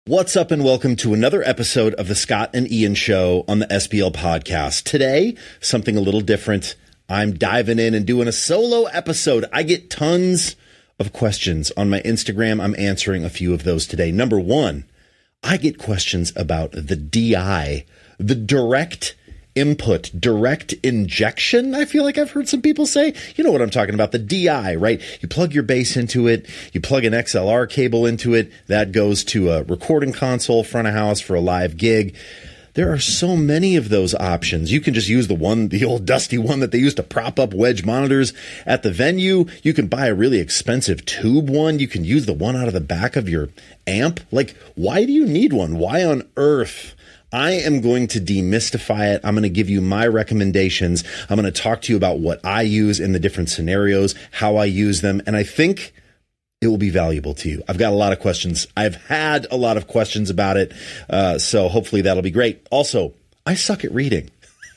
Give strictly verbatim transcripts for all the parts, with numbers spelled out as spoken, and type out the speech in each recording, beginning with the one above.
What's up and welcome to another episode of the Scott and Ian Show on the S B L podcast. Today, something a little different. I'm diving in and doing a solo episode. I get tons of questions on my Instagram. I'm answering a few of those today. Number one, I get questions about the D I, the direct input, direct injection. I feel like I've heard some people say, you know what I'm talking about, the D I, right? You plug your bass into it, you plug an X L R cable into it, that goes to a recording console, front of house for a live gig. There are so many of those options. You can just use the one, the old dusty one that they used to prop up wedge monitors at the venue. You can buy a really expensive tube one. You can use the one out of the back of your amp. Like, why do you need one? Why on earth? I am going to demystify it. I'm going to give you my recommendations. I'm going to talk to you about what I use in the different scenarios, how I use them, and I think it will be valuable to you. I've got a lot of questions. I've had a lot of questions about it, uh, so hopefully that'll be great. Also, I suck at reading.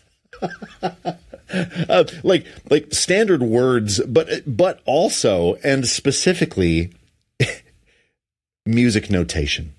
uh, like like standard words, but but also and specifically music notation.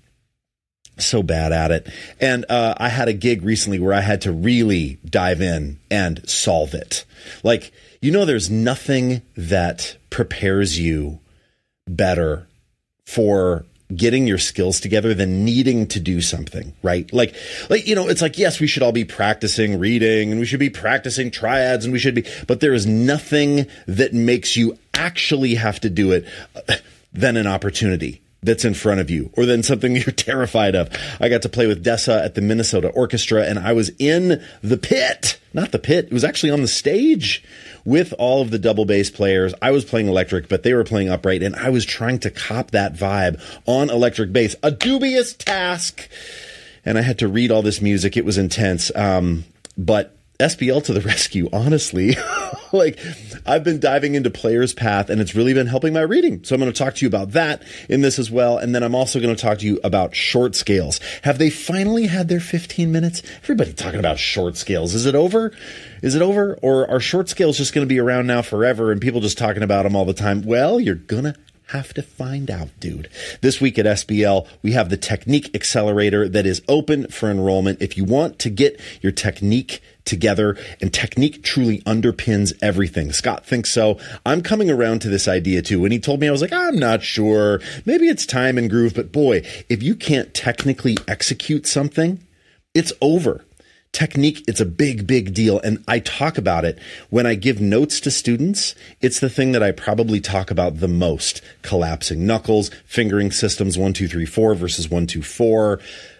So bad at it. And uh, I had a gig recently where I had to really dive in and solve it. Like, you know, there's nothing that prepares you better for getting your skills together than needing to do something, right? Like, like, you know, it's like, yes, we should all be practicing reading and we should be practicing triads and we should be, but there is nothing that makes you actually have to do it than an opportunity that's in front of you, or then something you're terrified of. I got to play with Dessa at the Minnesota Orchestra, and I was in the pit, not the pit. It was actually on the stage with all of the double bass players. I was playing electric, but they were playing upright, and I was trying to cop that vibe on electric bass. A dubious task. And I had to read all this music. It was intense. Um, but S B L to the rescue, honestly. Like, I've been diving into Player's Path, and it's really been helping my reading. So I'm going to talk to you about that in this as well. And then I'm also going to talk to you about short scales. Have they finally had their fifteen minutes? Everybody talking about short scales. Is it over? Is it over? Or are short scales just going to be around now forever and people just talking about them all the time? Well, you're going to have to find out, dude. This week at S B L, we have the Technique Accelerator that is open for enrollment. If you want to get your technique together, and technique truly underpins everything. Scott thinks so. I'm coming around to this idea too. When he told me, I was like, I'm not sure. Maybe it's time and groove, but boy, if you can't technically execute something, it's over. Technique, it's a big, big deal. And I talk about it when I give notes to students. It's the thing that I probably talk about the most. Collapsing knuckles, fingering systems one, two, three, four versus one, two, four.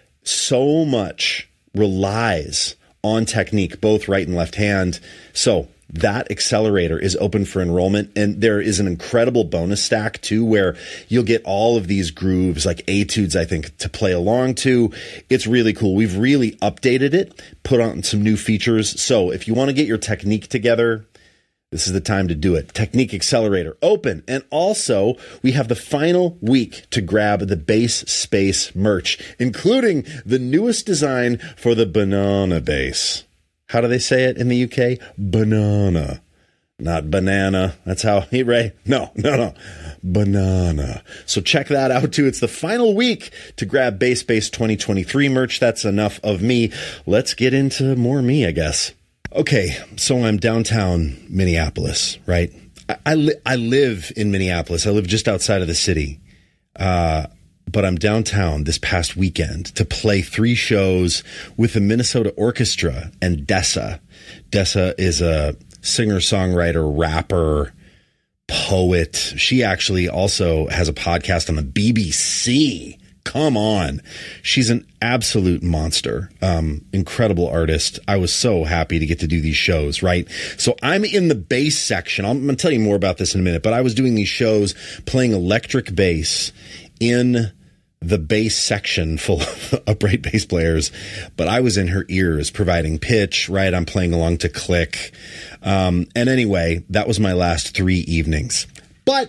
So much relies on technique, both right and left hand. So that accelerator is open for enrollment, and there is an incredible bonus stack too, where you'll get all of these grooves, like etudes, I think, to play along to. It's really cool. We've really updated it, put on some new features. So if you want to get your technique together, this is the time to do it. Technique Accelerator open. And also, we have the final week to grab the Bass Space merch, including the newest design for the banana bass. How do they say it in the U K? Banana. Not banana. That's how he, right? No, no, no. Banana. So check that out too. It's the final week to grab Bass Space twenty twenty-three merch. That's enough of me. Let's get into more me, I guess. Okay, so I'm downtown Minneapolis, right? I, I, li- I live in Minneapolis. I live just outside of the city. Uh, but I'm downtown this past weekend to play three shows with the Minnesota Orchestra and Dessa. Dessa is a singer-songwriter, rapper, poet. She actually also has a podcast on the B B C. Come on. She's an absolute monster. Um, incredible artist. I was so happy to get to do these shows, right? So I'm in the bass section. I'm going to tell you more about this in a minute, but I was doing these shows playing electric bass in the bass section full of upright bass players, but I was in her ears providing pitch, right? I'm playing along to click. Um, and anyway, that was my last three evenings. But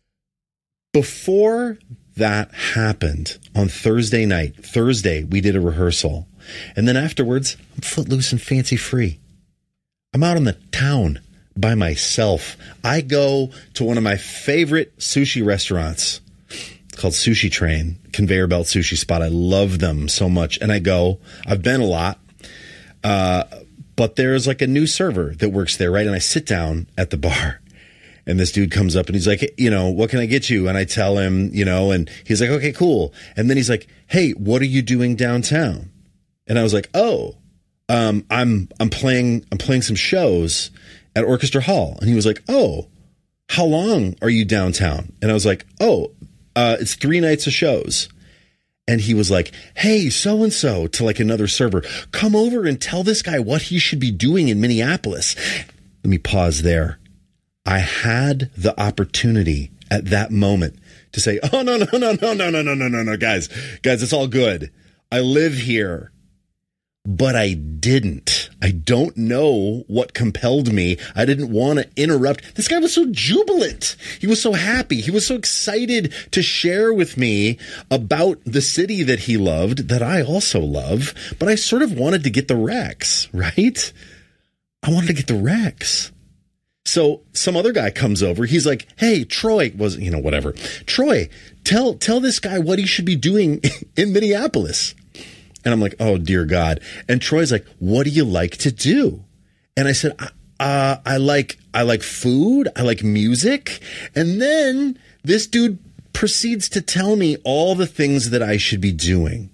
before that happened on Thursday night, Thursday, we did a rehearsal. And then afterwards, I'm footloose and fancy free. I'm out in the town by myself. I go to one of my favorite sushi restaurants. called Sushi Train, conveyor belt sushi spot. I love them so much. And I go, I've been a lot. Uh, but there's like a new server that works there, right? And I sit down at the bar and this dude comes up and he's like, hey, you know, what can I get you? And I tell him, you know, and he's like, okay, cool. And then he's like, hey, what are you doing downtown? And I was like, oh, um, I'm, I'm playing, I'm playing some shows at Orchestra Hall. And he was like, oh, how long are you downtown? And I was like, oh, uh, it's three nights of shows. And he was like, hey, so-and-so, to like another server, come over and tell this guy what he should be doing in Minneapolis. Let me pause there. I had the opportunity at that moment to say, oh, no, no, no, no, no, no, no, no, no, no, guys, guys, it's all good. I live here. But I didn't. I don't know what compelled me. I didn't want to interrupt. This guy was so jubilant. He was so happy. He was so excited to share with me about the city that he loved, that I also love. But I sort of wanted to get the Rex, right? I wanted to get the Rex. So some other guy comes over. He's like, hey, Troy was, you know, whatever. Troy, tell, tell this guy what he should be doing in Minneapolis. And I'm like, oh, dear God. And Troy's like, what do you like to do? And I said, uh, I like, I like food. I like music. And then this dude proceeds to tell me all the things that I should be doing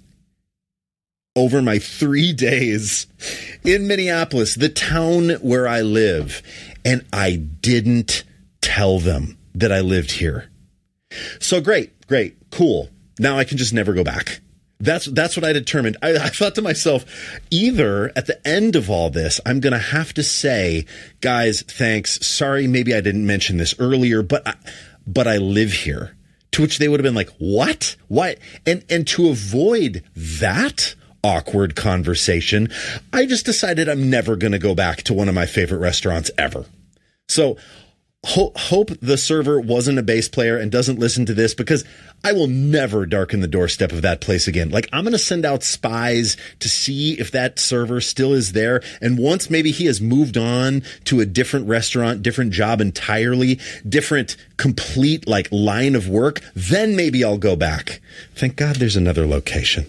over my three days in Minneapolis, the town where I live. And I didn't tell them that I lived here. So great, great, cool. Now I can just never go back. That's that's what I determined. I, I thought to myself, either at the end of all this, I'm going to have to say, guys, thanks. Sorry, maybe I didn't mention this earlier, but I, but I live here. To which they would have been like, what? Why? And and to avoid that awkward conversation, I just decided I'm never going to go back to one of my favorite restaurants ever. So ho- hope the server wasn't a bass player and doesn't listen to this, because I will never darken the doorstep of that place again. Like, I'm going to send out spies to see if that server still is there. And once maybe he has moved on to a different restaurant, different job entirely, different complete like line of work, then maybe I'll go back. Thank God there's another location.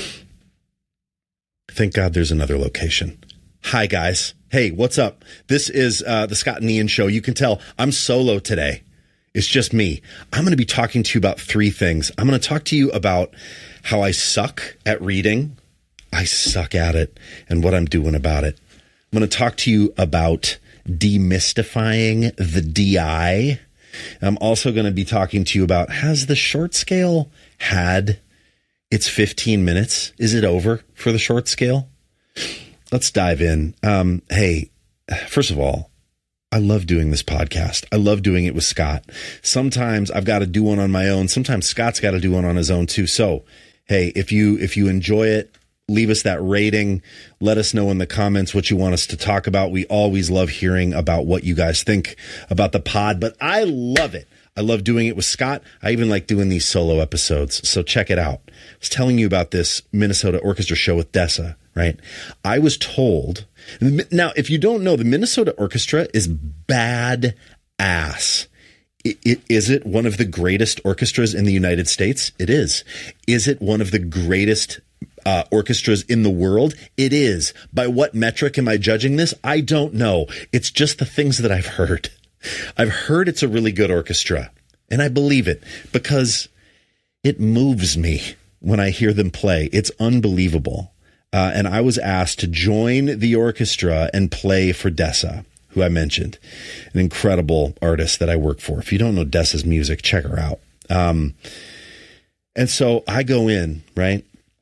Thank God there's another location. Hi, guys. Hey, what's up? This is uh, the Scott and Ian Show. You can tell I'm solo today. It's just me. I'm going to be talking to you about three things. I'm going to talk to you about how I suck at reading. I suck at it, and what I'm doing about it. I'm going to talk to you about demystifying the D I. I'm also going to be talking to you about, has the short scale had its fifteen minutes? Is it over for the short scale? Let's dive in. Um, hey, first of all, I love doing this podcast. I love doing it with Scott. Sometimes I've got to do one on my own. Sometimes Scott's got to do one on his own too. So, hey, if you if you enjoy it, leave us that rating. Let us know in the comments what you want us to talk about. We always love hearing about what you guys think about the pod, but I love it. I love doing it with Scott. I even like doing these solo episodes. So check it out. I was telling you about this Minnesota Orchestra show with Dessa, right? I was told. Now, if you don't know, the Minnesota Orchestra is bad ass. It, it, is it one of the greatest orchestras in the United States? It is. Is it one of the greatest uh, orchestras in the world? It is. By what metric am I judging this? I don't know. It's just the things that I've heard. I've heard it's a really good orchestra, and I believe it because it moves me when I hear them play. It's unbelievable. Uh, and I was asked to join the orchestra and play for Dessa, who I mentioned, an incredible artist that I work for. If you don't know Dessa's music, check her out. Um, and so I go in, right?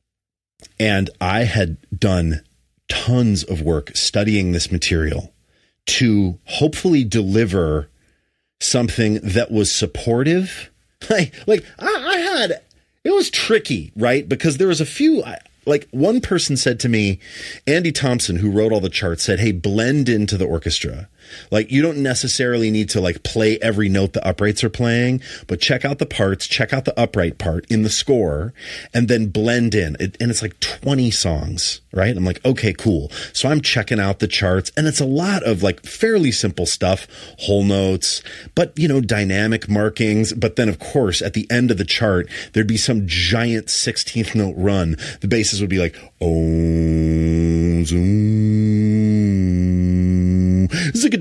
And I had done tons of work studying this material to hopefully deliver something that was supportive. Like, like I, I had, it was tricky, right? Because there was a few, I, like one person said to me, Andy Thompson, who wrote all the charts, said, hey, blend into the orchestra. Like, you don't necessarily need to like play every note the uprights are playing, but check out the parts, check out the upright part in the score, and then blend in. It, and it's like twenty songs, right? I'm like, okay, cool. So I'm checking out the charts, and it's a lot of like fairly simple stuff, whole notes, but, you know, dynamic markings. But then, of course, at the end of the chart, there'd be some giant sixteenth note run. The basses would be like, oh, zoom, I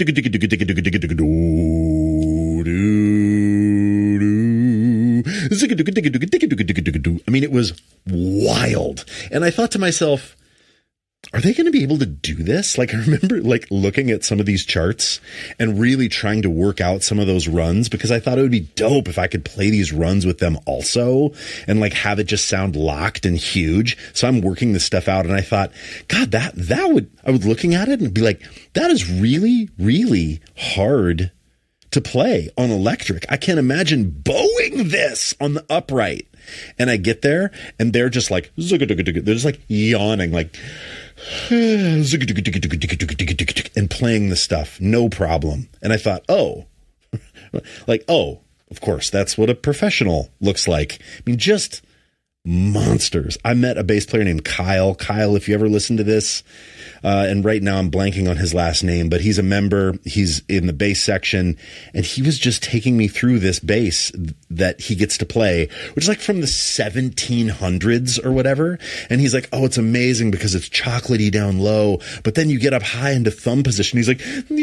mean, it was wild. And I thought to myself, are they going to be able to do this? Like, I remember like looking at some of these charts and really trying to work out some of those runs, because I thought it would be dope if I could play these runs with them also and like have it just sound locked and huge. So I'm working this stuff out, and I thought, God, that, that would, I was looking at it and be like, that is really, really hard to play on electric. I can't imagine bowing this on the upright. And I get there and they're just like, they're just like yawning, like, and playing the stuff, no problem. And I thought, oh, like, oh, of course, that's what a professional looks like. I mean, just monsters. I met a bass player named Kyle. Kyle, if you ever listen to this, uh, and right now I'm blanking on his last name, but he's a member. He's in the bass section, and he was just taking me through this bass that he gets to play, which is like from the seventeen hundreds or whatever. And he's like, oh, it's amazing because it's chocolatey down low, but then you get up high into thumb position. He's like,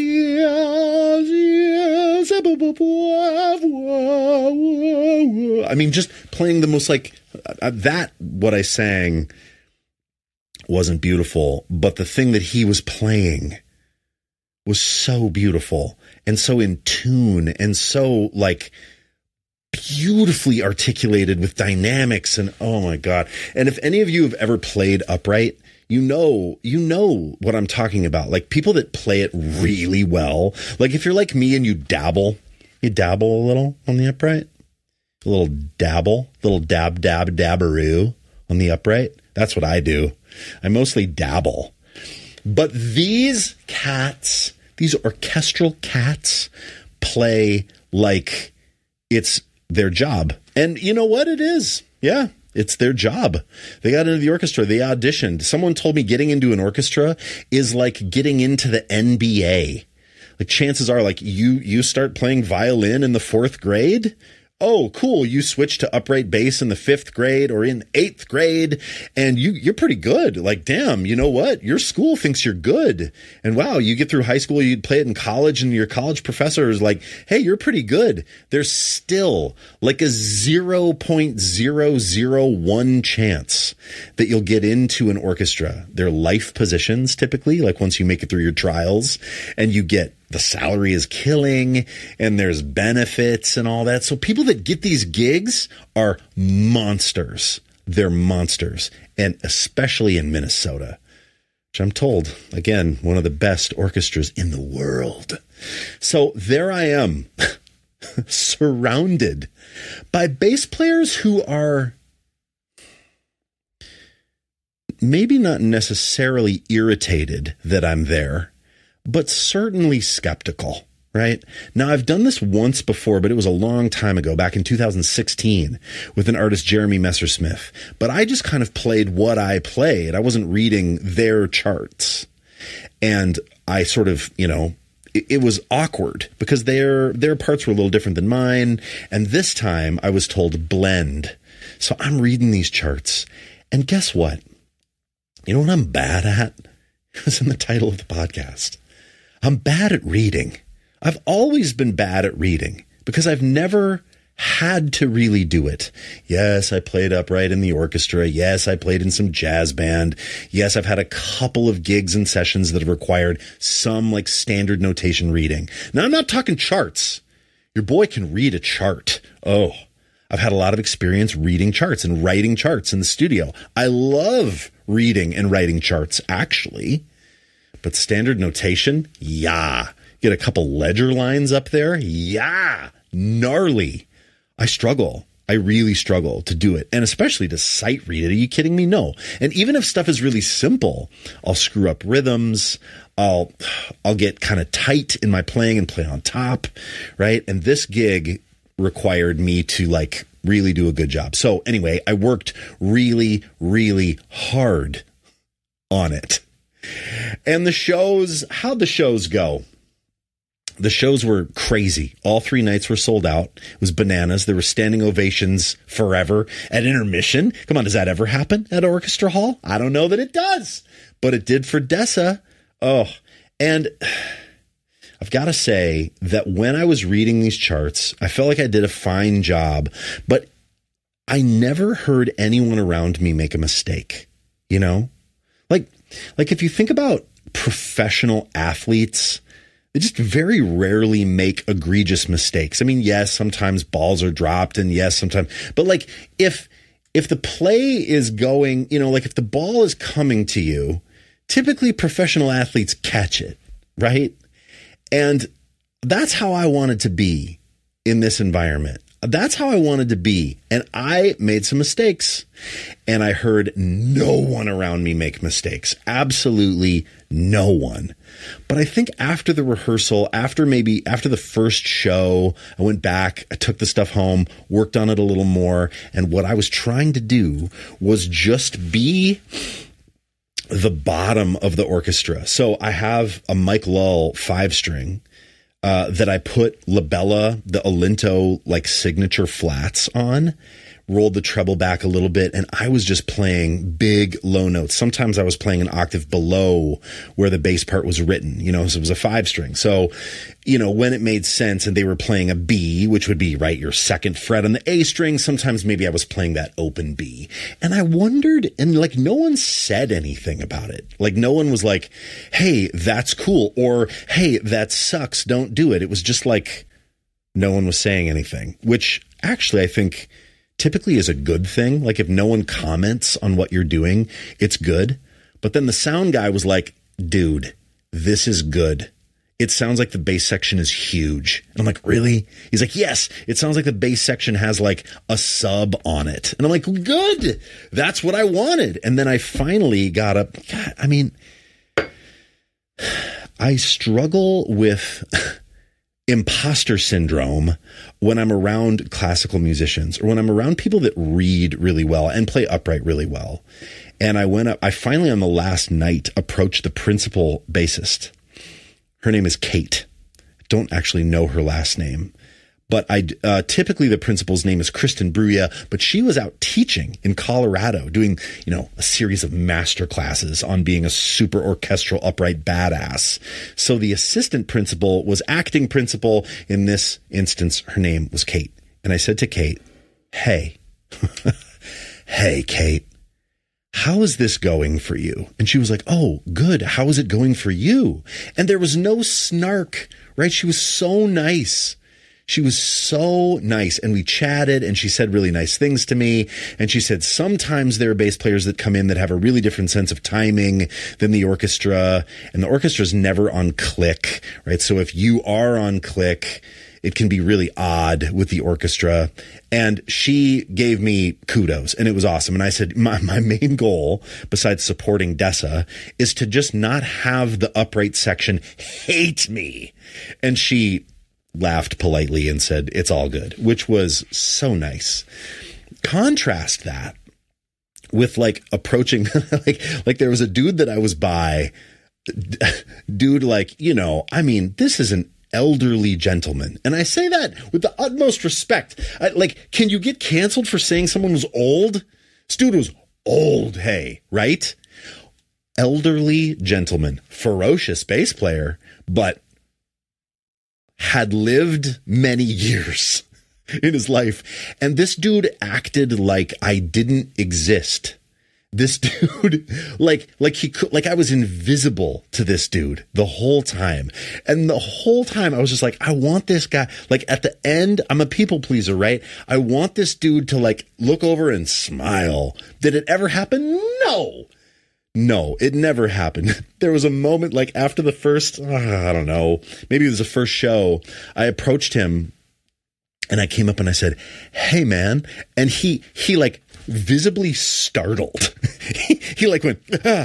I mean, just playing the most like uh, that, what I sang wasn't beautiful, but the thing that he was playing was so beautiful and so in tune and so like beautifully articulated with dynamics, and oh my God. And if any of you have ever played upright, you know, you know what I'm talking about. Like people that play it really well. Like if you're like me and you dabble, you dabble a little on the upright, a little dabble, little dab, dab, dabberoo on the upright. That's what I do. I mostly dabble. But these cats, these orchestral cats, play like it's their job. And you know what it is? Yeah, it's their job. They got into the orchestra. They auditioned. Someone told me getting into an orchestra is like getting into the N B A. Like chances are, like you, you start playing violin in the fourth grade. Oh, cool. You switch to upright bass in the fifth grade or in eighth grade, and you, you're pretty good. Like, damn, you know what? Your school thinks you're good. And wow, you get through high school, you'd play it in college, and your college professor is like, hey, you're pretty good. There's still like a zero point zero zero one chance that you'll get into an orchestra. They're life positions typically, like once you make it through your trials and you get the salary is killing and there's benefits and all that. So people that get these gigs are monsters. They're monsters. And especially in Minnesota, which I'm told, again, one of the best orchestras in the world. So there I am, surrounded by bass players who are maybe not necessarily irritated that I'm there, but certainly skeptical, right? Now, I've done this once before, but it was a long time ago, back in two thousand sixteen, with an artist, Jeremy Messersmith. But I just kind of played what I played. I wasn't reading their charts. And I sort of, you know, it, it was awkward because their their parts were a little different than mine. And this time I was told blend. So I'm reading these charts. And guess what? You know what I'm bad at? It's in the title of the podcast. I'm bad at reading. I've always been bad at reading because I've never had to really do it. Yes, I played upright in the orchestra. Yes, I played in some jazz band. Yes, I've had a couple of gigs and sessions that have required some like standard notation reading. Now, I'm not talking charts. Your boy can read a chart. Oh, I've had a lot of experience reading charts and writing charts in the studio. I love reading and writing charts, actually. But standard notation, yeah. Get a couple ledger lines up there, yeah. Gnarly. I struggle. I I really struggle to do it. And especially to sight read it. Are you kidding me? No. And even if stuff is really simple, I'll screw up rhythms. I'll, I'll get kind of tight in my playing and play on top. Right. And this gig required me to like really do a good job. So anyway, I worked really, really hard on it. And the shows, how'd the shows go? The shows were crazy. All three nights were sold out. It was bananas. There were standing ovations forever at intermission. Come on, does that ever happen at Orchestra Hall? I don't know that it does, but it did for Dessa. Oh, and I've got to say that when I was reading these charts, I felt like I did a fine job, but I never heard anyone around me make a mistake, you know? Like, like if you think about professional athletes, they just very rarely make egregious mistakes. I mean, yes, sometimes balls are dropped and yes, sometimes, but like if, if the play is going, you know, like if the ball is coming to you, typically professional athletes catch it, right? And that's how I wanted to be in this environment. That's how I wanted to be. And I made some mistakes and I heard no one around me make mistakes. Absolutely no one. But I think after the rehearsal, after maybe after the first show, I went back, I took the stuff home, worked on it a little more. And what I was trying to do was just be the bottom of the orchestra. So I have a Mike Lull five string. Uh, that I put Labella, the Alinto, like signature flats on, rolled the treble back a little bit, and I was just playing big low notes. Sometimes I was playing an octave below where the bass part was written, you know, so it was a five string. So, you know, when it made sense and they were playing a B, which would be, right, your second fret on the A string, sometimes maybe I was playing that open B. And I wondered, and like no one said anything about it. Like no one was like, hey, that's cool, or hey, that sucks, don't do it. It was just like no one was saying anything, which actually I think typically is a good thing. Like if no one comments on what you're doing, it's good. But then the sound guy was like, dude, this is good. It sounds like the bass section is huge. And I'm like, really? He's like, yes, it sounds like the bass section has like a sub on it. And I'm like, good. That's what I wanted. And then I finally got up. God, I mean, I struggle with imposter syndrome when I'm around classical musicians or when I'm around people that read really well and play upright really well. And I went up, I finally on the last night approached the principal bassist. Her name is Kate. Don't actually know her last name, but I uh, typically the principal's name is Kristen Bruya, but she was out teaching in Colorado doing, you know, a series of master classes on being a super orchestral upright badass. So the assistant principal was acting principal. In this instance, her name was Kate. And I said to Kate, hey, hey, Kate, how is this going for you? And she was like, oh, good. How is it going for you? And there was no snark, right? She was so nice. She was so nice. And we chatted and she said really nice things to me. And she said, sometimes there are bass players that come in that have a really different sense of timing than the orchestra. And the orchestra is never on click, right? So if you are on click, it can be really odd with the orchestra. And she gave me kudos and it was awesome. And I said, my, my main goal, besides supporting Dessa, is to just not have the upright section hate me. And she laughed politely and said, it's all good, which was so nice. Contrast that with like approaching, like, like there was a dude that I was by, dude, like, you know, I mean, this is an elderly gentleman. And I say that with the utmost respect. I, like, can you get canceled for saying someone was old? This dude was old, hey, right? Elderly gentleman, ferocious bass player, but had lived many years in his life. And this dude acted like I didn't exist. This dude, like, like he could, like I was invisible to this dude the whole time. And the whole time I was just like, I want this guy, like at the end, I'm a people pleaser, right? I want this dude to like look over and smile. Did it ever happen? No. No, it never happened. There was a moment like after the first, uh, I don't know, maybe it was the first show, I approached him And I came up and I said, "Hey, man." And he, he like visibly startled. he, he like went, ah.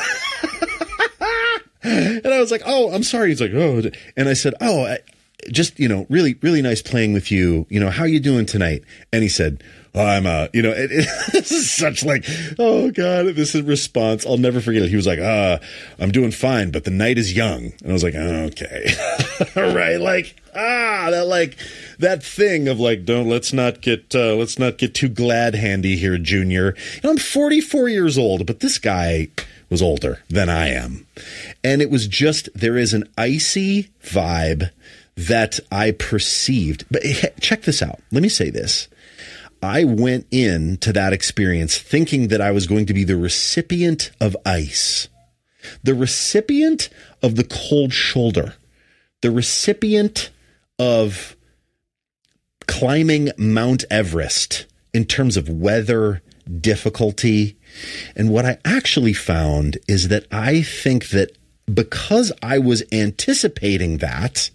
And I was like, "Oh, I'm sorry." He's like, "Oh," and I said, "Oh, I, just, you know, really, really nice playing with you. You know, how you doing tonight?" And he said, "Oh, I'm, uh, you know," it, it, this is such like, oh God, this is response. I'll never forget it. He was like, uh, "I'm doing fine, but the night is young." And I was like, oh, okay. Right. Like, ah, that like that thing of like, don't, let's not get, uh, let's not get too glad handy here, Junior. You know, I'm forty-four years old, but this guy was older than I am. And it was just, there is an icy vibe that I perceived. But check this out. Let me say this. I went into that experience thinking that I was going to be the recipient of ice, the recipient of the cold shoulder, the recipient of climbing Mount Everest in terms of weather difficulty. And what I actually found is that I think that because I was anticipating that,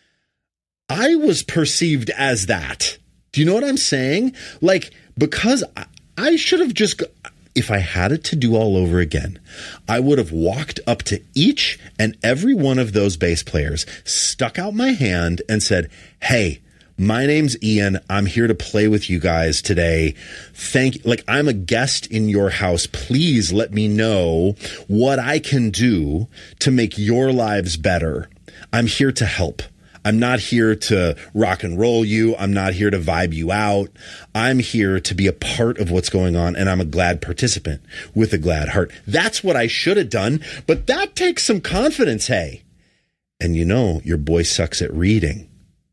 I was perceived as that. Do you know what I'm saying? Like, because I, I should have just, if I had it to do all over again, I would have walked up to each and every one of those bass players, stuck out my hand and said, "Hey, my name's Ian. I'm here to play with you guys today. Thank, like, I'm a guest in your house. Please let me know what I can do to make your lives better. I'm here to help. I'm not here to rock and roll you. I'm not here to vibe you out. I'm here to be a part of what's going on, and I'm a glad participant with a glad heart." That's what I should have done, but that takes some confidence, hey. And you know, your boy sucks at reading.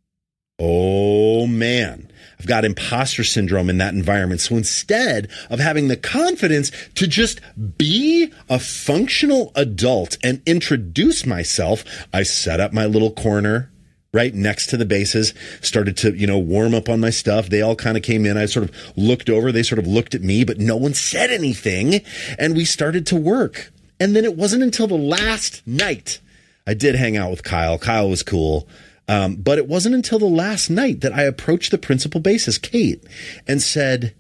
Oh, man. I've got imposter syndrome in that environment. So instead of having the confidence to just be a functional adult and introduce myself, I set up my little corner right next to the basses, started to, you know, warm up on my stuff. They all kind of came in. I sort of looked over. They sort of looked at me, but no one said anything. And we started to work. And then it wasn't until the last night I did hang out with Kyle. Kyle was cool. Um, but it wasn't until the last night that I approached the principal bassist, Kate, and said,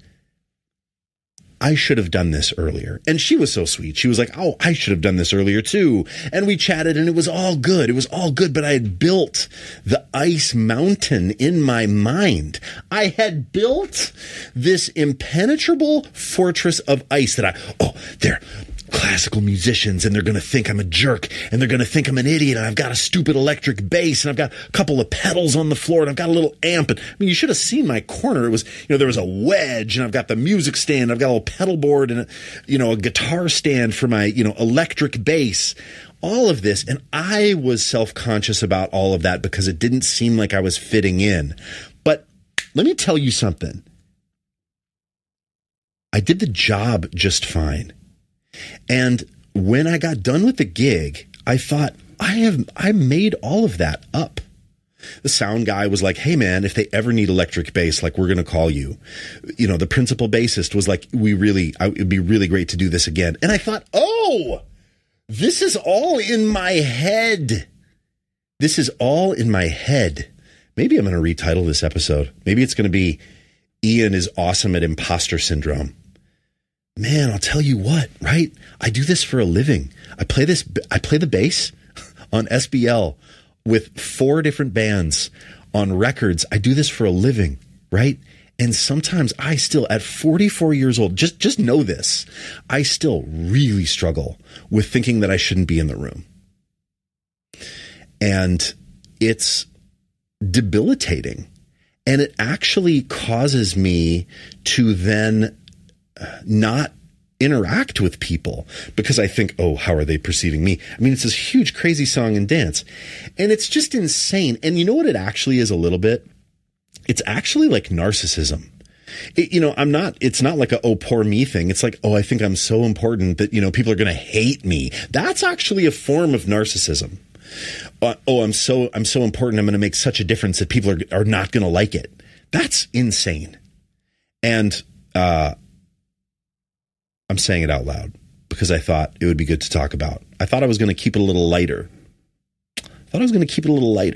"I should have done this earlier." And she was so sweet. She was like, "Oh, I should have done this earlier too." And we chatted and it was all good. It was all good. But I had built the ice mountain in my mind. I had built this impenetrable fortress of ice that I, oh, there. Classical musicians, and they're going to think I'm a jerk, and they're going to think I'm an idiot, and I've got a stupid electric bass, and I've got a couple of pedals on the floor, and I've got a little amp. And I mean, you should have seen my corner. It was, you know, there was a wedge, and I've got the music stand, I've got a little pedal board, and a, you know, a guitar stand for my, you know, electric bass. All of this, and I was self-conscious about all of that because it didn't seem like I was fitting in. But let me tell you something. I did the job just fine. And when I got done with the gig, I thought, I have, I made all of that up. The sound guy was like, "Hey man, if they ever need electric bass, like, we're going to call you." You know, the principal bassist was like, we really, I, it'd be really great to do this again. And I thought, oh, this is all in my head. This is all in my head. Maybe I'm going to retitle this episode. Maybe it's going to be Ian is awesome at imposter syndrome. Man, I'll tell you what, right? I do this for a living. I play this, I play the bass on S B L with four different bands on records. I do this for a living, right? And sometimes I still, at forty-four years old, just, just know this, I still really struggle with thinking that I shouldn't be in the room. And it's debilitating. And it actually causes me to then not interact with people because I think, oh, how are they perceiving me? I mean, it's this huge, crazy song and dance, and it's just insane. And you know what it actually is a little bit? It's actually like narcissism. It, you know, I'm not, it's not like a, oh, poor me thing. It's like, oh, I think I'm so important that, you know, people are going to hate me. That's actually a form of narcissism. Uh, oh, I'm so, I'm so important. I'm going to make such a difference that people are, are not going to like it. That's insane. And, uh, I'm saying it out loud because I thought it would be good to talk about. I thought I was going to keep it a little lighter. I thought I was going to keep it a little lighter.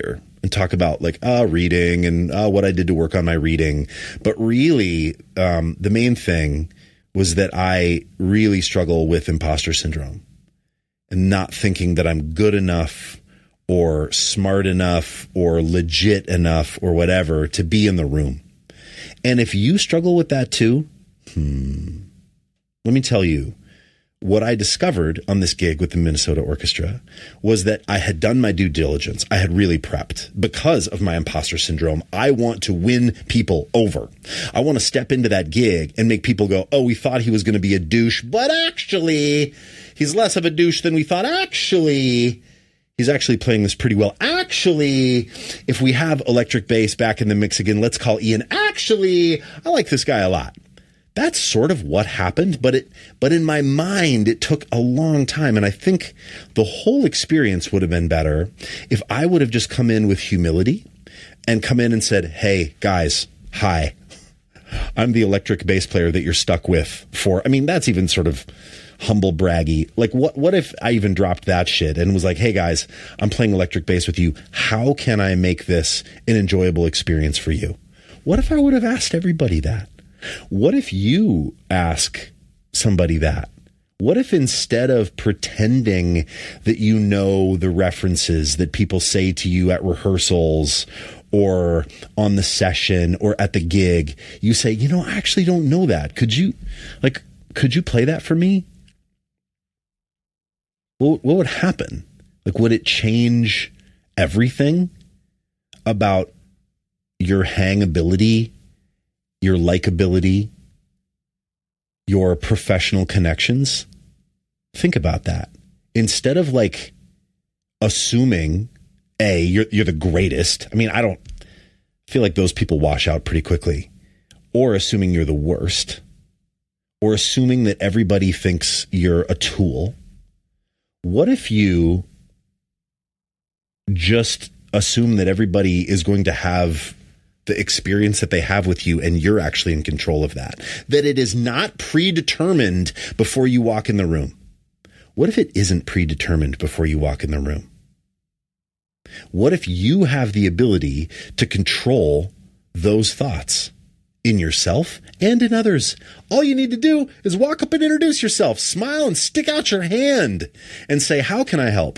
and talk about like uh, reading and uh, what I did to work on my reading. But really, um, the main thing was that I really struggle with imposter syndrome and not thinking that I'm good enough or smart enough or legit enough or whatever to be in the room. And if you struggle with that too, hmm, let me tell you, what I discovered on this gig with the Minnesota Orchestra was that I had done my due diligence. I had really prepped because of my imposter syndrome. I want to win people over. I want to step into that gig and make people go, oh, we thought he was going to be a douche, but actually he's less of a douche than we thought. Actually, he's actually playing this pretty well. Actually, if we have electric bass back in the mix again, let's call Ian. Actually, I like this guy a lot. That's sort of what happened, but it, but in my mind, it took a long time. And I think the whole experience would have been better if I would have just come in with humility and come in and said, hey, guys, hi, I'm the electric bass player that you're stuck with for, I mean, that's even sort of humble braggy. Like what, what if I even dropped that shit and was like, hey guys, I'm playing electric bass with you. How can I make this an enjoyable experience for you? What if I would have asked everybody that? What if you ask somebody that? What if instead of pretending that you know the references that people say to you at rehearsals or on the session or at the gig, you say, you know, I actually don't know that. Could you, like, could you play that for me? What, what would happen? Like, would it change everything about your hangability, your likability, your professional connections? Think about that. Instead of like assuming, A, you're, you're the greatest. I mean, I don't feel like those people wash out pretty quickly. Or assuming you're the worst. Or assuming that everybody thinks you're a tool. What if you just assume that everybody is going to have the experience that they have with you and you're actually in control of that? That it is not predetermined before you walk in the room. What if it isn't predetermined before you walk in the room? What if you have the ability to control those thoughts in yourself and in others? All you need to do is walk up and introduce yourself, smile and stick out your hand and say, how can I help?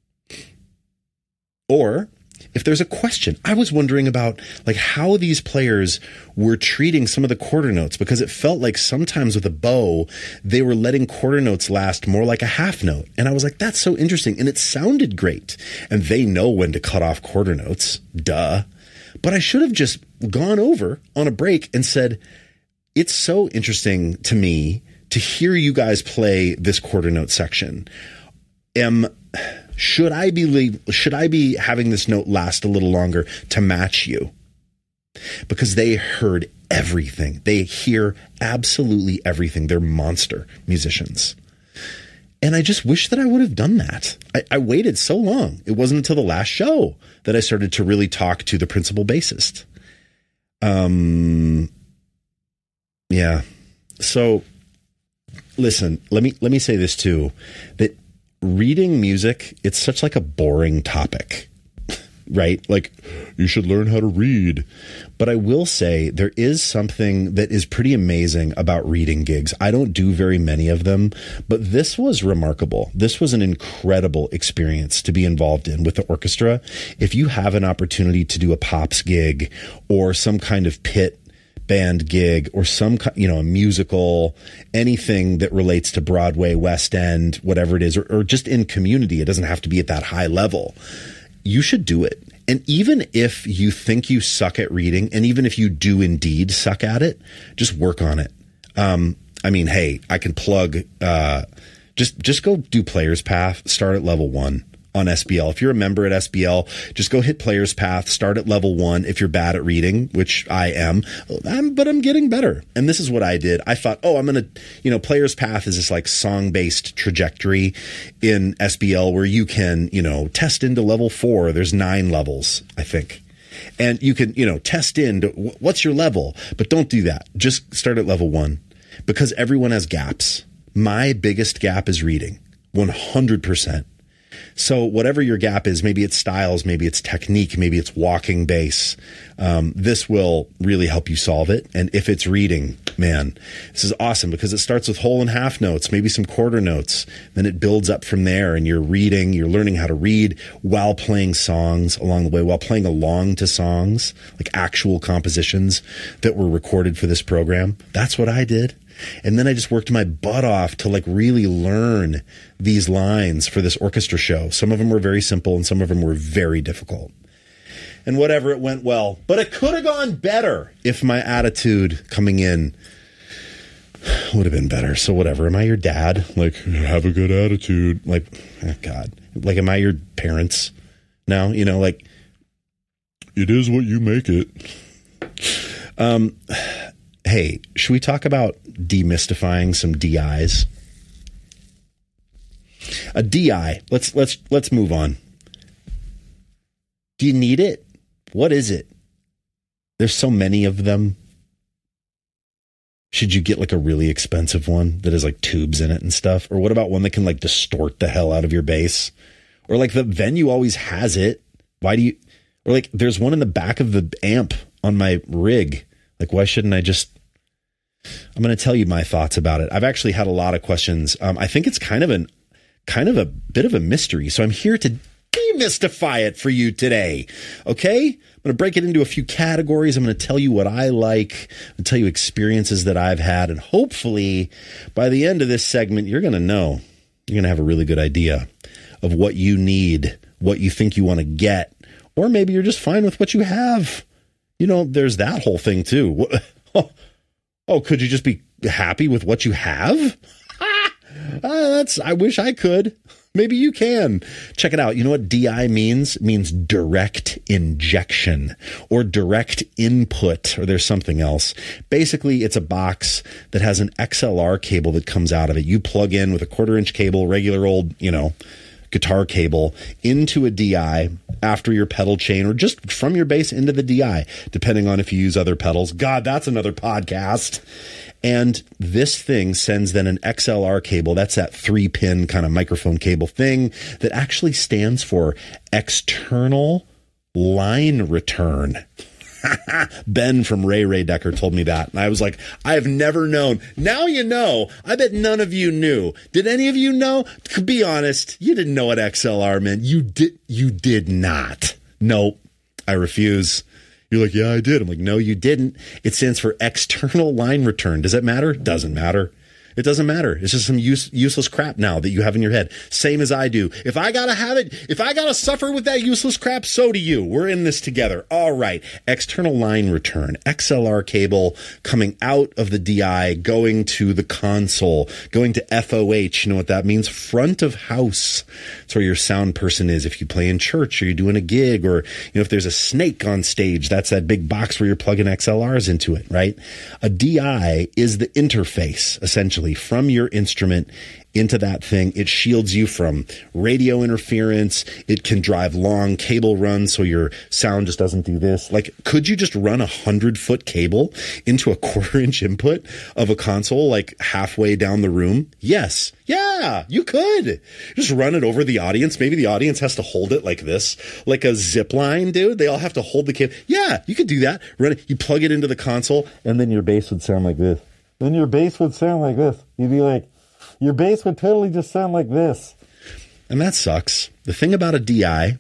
Or if there's a question, I was wondering about like how these players were treating some of the quarter notes, because it felt like sometimes with a bow, they were letting quarter notes last more like a half note. And I was like, that's so interesting. And it sounded great. And they know when to cut off quarter notes. Duh. But I should have just gone over on a break and said, it's so interesting to me to hear you guys play this quarter note section. Am... Should I be should I be having this note last a little longer to match you? Because they heard everything. They hear absolutely everything. They're monster musicians. And I just wish that I would have done that. I, I waited so long. It wasn't until the last show that I started to really talk to the principal bassist. Um, yeah. So listen, let me let me say this too, that reading music, it's such like a boring topic, right? Like you should learn how to read. But I will say there is something that is pretty amazing about reading gigs. I don't do very many of them, but this was remarkable. This was an incredible experience to be involved in with the orchestra. If you have an opportunity to do a pops gig or some kind of pit band gig or some, you know, a musical, anything that relates to Broadway, West End, whatever it is, or, or just in community, it doesn't have to be at that high level. You should do it. And even if you think you suck at reading, and even if you do indeed suck at it, just work on it. Um, I mean, hey, I can plug, uh, just, just go do Player's Path, start at level one on S B L. If you're a member at S B L, just go hit Player's Path, start at level one if you're bad at reading, which I am, I'm, but I'm getting better. And this is what I did. I thought, oh, I'm going to, you know, Player's Path is this like song-based trajectory in S B L where you can, you know, test into level four. There's nine levels, I think. And you can, you know, test into what's your level, but don't do that. Just start at level one because everyone has gaps. My biggest gap is reading, one hundred percent. So whatever your gap is, maybe it's styles, maybe it's technique, maybe it's walking bass. Um, this will really help you solve it. And if it's reading, man, this is awesome because it starts with whole and half notes, maybe some quarter notes. Then it builds up from there and you're reading, you're learning how to read while playing songs along the way, while playing along to songs, like actual compositions that were recorded for this program. That's what I did. And then I just worked my butt off to like really learn these lines for this orchestra show. Some of them were very simple and some of them were very difficult. And whatever, it went well. But it could have gone better if my attitude coming in would have been better. So whatever. Am I your dad? Like, have a good attitude. Like, oh God. Like, am I your parents now? You know, like, it is what you make it. Um, hey, should we talk about demystifying some D Is? A D I. Let's let's let's move on. Do you need it? What is it? There's so many of them. Should you get like a really expensive one that has like tubes in it and stuff? Or what about one that can like distort the hell out of your bass? Or like the venue always has it. Why do you? Or like there's one in the back of the amp on my rig. Like, why shouldn't I just? I'm going to tell you my thoughts about it. I've actually had a lot of questions. Um, I think it's kind of an, kind of a bit of a mystery. So I'm here to demystify it for you today. Okay? I'm going to break it into a few categories. I'm going to tell you what I like. I'm going to tell you experiences that I've had. And hopefully by the end of this segment, you're going to know, you're going to have a really good idea of what you need, what you think you want to get, or maybe you're just fine with what you have. You know, there's that whole thing too. Oh, oh could you just be happy with what you have? Ah, that's, I wish I could. Maybe you can. Check it out. You know what D I means? It means direct injection or direct input, or there's something else. Basically, it's a box that has an X L R cable that comes out of it. You plug in with a quarter inch cable, regular old, you know, guitar cable into a D I after your pedal chain, or just from your bass into the D I, depending on if you use other pedals. God, that's another podcast. And this thing sends then an X L R cable. That's that three pin kind of microphone cable thing that actually stands for external line return. Ben from Ray Ray Decker told me that. And I was like, I've never known. Now you know. I bet none of you knew. Did any of you know? To be honest, you didn't know what X L R meant. You did. You did not. Nope. I refuse. You're like, yeah, I did. I'm like, no, you didn't. It stands for external line return. Does that matter? Doesn't matter. It doesn't matter. It's just some use, useless crap now that you have in your head. Same as I do. If I gotta have it, if I gotta suffer with that useless crap, so do you. We're in this together. All right. External line return. X L R cable coming out of the D I, going to the console, going to F O H. You know what that means? Front of house. That's where your sound person is. If you play in church or you're doing a gig, or, you know, if there's a snake on stage, that's that big box where you're plugging X L Rs into it, right? A D I is the interface, essentially, from your instrument into that thing. It shields you from radio interference. It can drive long cable runs so your sound just doesn't do this. Like, could you just run a hundred foot cable into a quarter inch input of a console, like halfway down the room? Yes. Yeah, you could just run it over the audience. Maybe the audience has to hold it like this, like a zip line, dude. They all have to hold the cable. Yeah, you could do that. Run it. You plug it into the console, and then your bass would sound like this. Then your bass would sound like this. You'd be like, your bass would totally just sound like this. And that sucks. The thing about a D I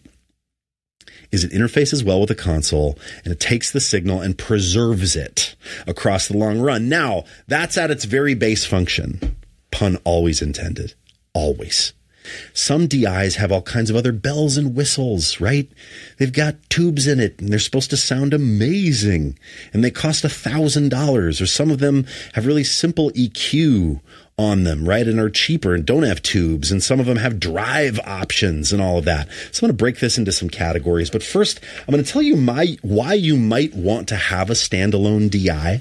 is it interfaces well with the console, and it takes the signal and preserves it across the long run. Now, that's at its very base function. Pun always intended. Always. Some D Is have all kinds of other bells and whistles, right? They've got tubes in it, and they're supposed to sound amazing, and they cost a thousand dollars. Or some of them have really simple E Q on them, right, and are cheaper and don't have tubes, and some of them have drive options and all of that. So I'm going to break this into some categories, but first I'm going to tell you my why you might want to have a standalone D I.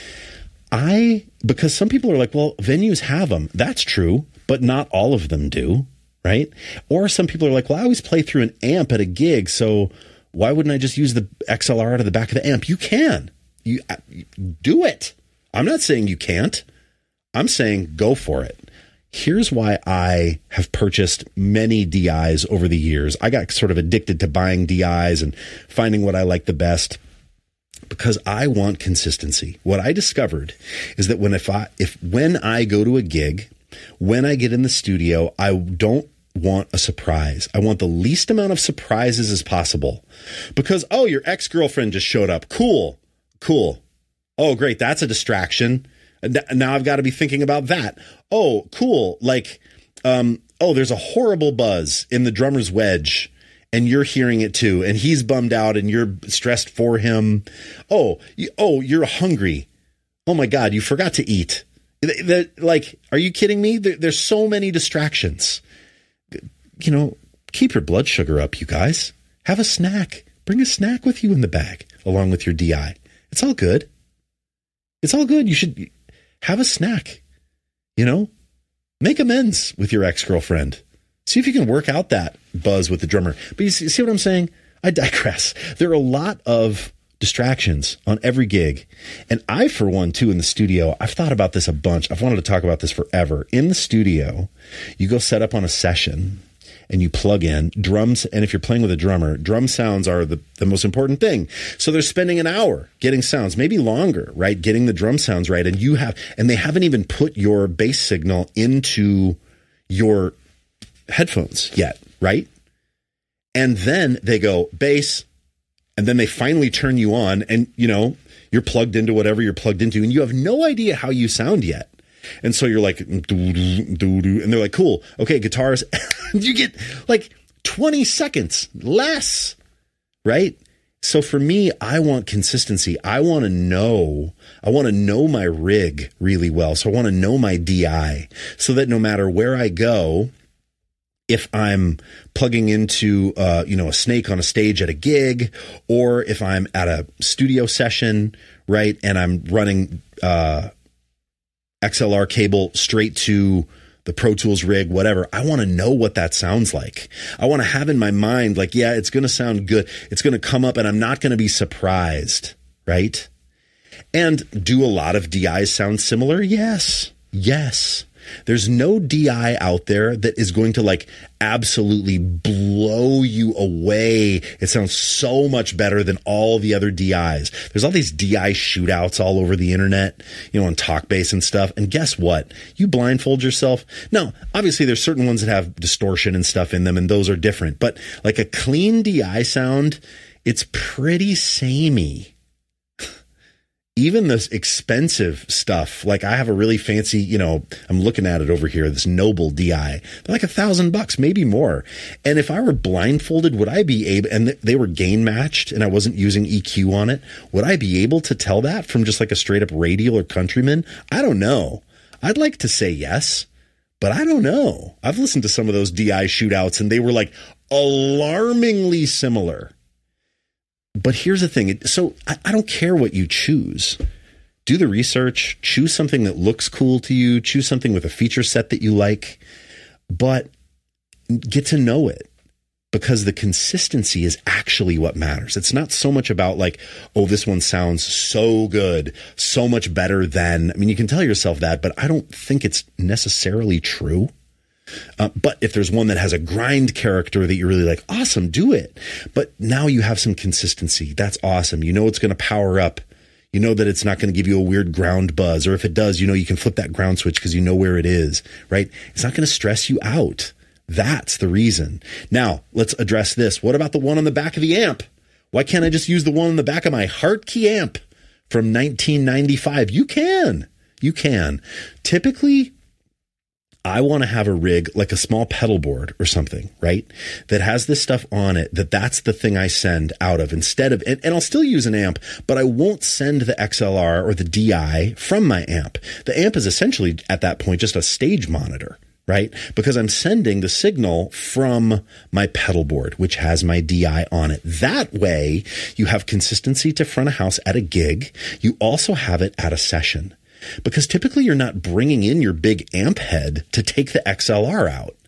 I because some people are like, well, venues have them. That's true, but not all of them do. Right? Or some people are like, well, I always play through an amp at a gig, so why wouldn't I just use the X L R out of the back of the amp? You can. You, you do it. I'm not saying you can't. I'm saying go for it. Here's why I have purchased many D Is over the years. I got sort of addicted to buying D Is and finding what I like the best because I want consistency. What I discovered is that when if I if when I go to a gig, when I get in the studio, I don't want a surprise. I want the least amount of surprises as possible because, oh, your ex-girlfriend just showed up. Cool. Cool. Oh, great. That's a distraction. Now I've got to be thinking about that. Oh, cool. Like, um, oh, there's a horrible buzz in the drummer's wedge and you're hearing it too. And he's bummed out and you're stressed for him. Oh, you, oh, you're hungry. Oh my God, you forgot to eat. The, the, like, are you kidding me? There, there's so many distractions. You know, keep your blood sugar up, you guys. Have a snack. Bring a snack with you in the bag along with your D I. It's all good. It's all good. You should have a snack, you know, make amends with your ex-girlfriend. See if you can work out that buzz with the drummer. But you see, see what I'm saying? I digress. There are a lot of distractions on every gig. And I, for one, too, in the studio, I've thought about this a bunch. I've wanted to talk about this forever. In the studio, you go set up on a session and you plug in drums. And if you're playing with a drummer, drum sounds are the, the most important thing. So they're spending an hour getting sounds, maybe longer, right? Getting the drum sounds right. And you have, and they haven't even put your bass signal into your headphones yet, right? And then they go bass, and then they finally turn you on and, you know, you're plugged into whatever you're plugged into and you have no idea how you sound yet. And so you're like, doo-doo, doo-doo, and they're like, cool. Okay, guitars. You get like twenty seconds less, right? So for me, I want consistency. I want to know, I want to know my rig really well. So I want to know my D I so that no matter where I go, if I'm plugging into, uh, you know, a snake on a stage at a gig, or if I'm at a studio session, right, and I'm running uh, X L R cable straight to the Pro Tools rig, whatever, I want to know what that sounds like. I want to have in my mind, like, yeah, it's going to sound good. It's going to come up and I'm not going to be surprised, right? And do a lot of D Is sound similar? Yes. Yes. There's no D I out there that is going to like absolutely blow you away. It sounds so much better than all the other D Is. There's all these D I shootouts all over the internet, you know, on TalkBass and stuff. And guess what? You blindfold yourself. Now, obviously there's certain ones that have distortion and stuff in them and those are different, but like a clean D I sound, it's pretty samey. Even this expensive stuff, like I have a really fancy, you know, I'm looking at it over here, this Noble D I, they're like a thousand bucks, maybe more. And if I were blindfolded, would I be able, and they were gain matched and I wasn't using E Q on it, would I be able to tell that from just like a straight up Radial or Countryman? I don't know. I'd like to say yes, but I don't know. I've listened to some of those D I shootouts and they were like alarmingly similar. But here's the thing. So I, I don't care what you choose. Do the research, choose something that looks cool to you, choose something with a feature set that you like, but get to know it because the consistency is actually what matters. It's not so much about like, oh, this one sounds so good, so much better than, I mean, you can tell yourself that, but I don't think it's necessarily true. Uh, but if there's one that has a grind character that you're really like, awesome, do it. But now you have some consistency. That's awesome. You know it's going to power up. You know that it's not going to give you a weird ground buzz. Or if it does, you know you can flip that ground switch because you know where it is, right? It's not going to stress you out. That's the reason. Now, let's address this. What about the one on the back of the amp? Why can't I just use the one on the back of my Hartke amp from nineteen ninety-five? You can. You can. Typically, I want to have a rig like a small pedal board or something, right? That has this stuff on it, that that's the thing I send out of instead of, and, and I'll still use an amp, but I won't send the X L R or the D I from my amp. The amp is essentially at that point just a stage monitor, right? Because I'm sending the signal from my pedal board, which has my D I on it. That way you have consistency to front of house at a gig. You also have it at a session. Because typically you're not bringing in your big amp head to take the X L R out.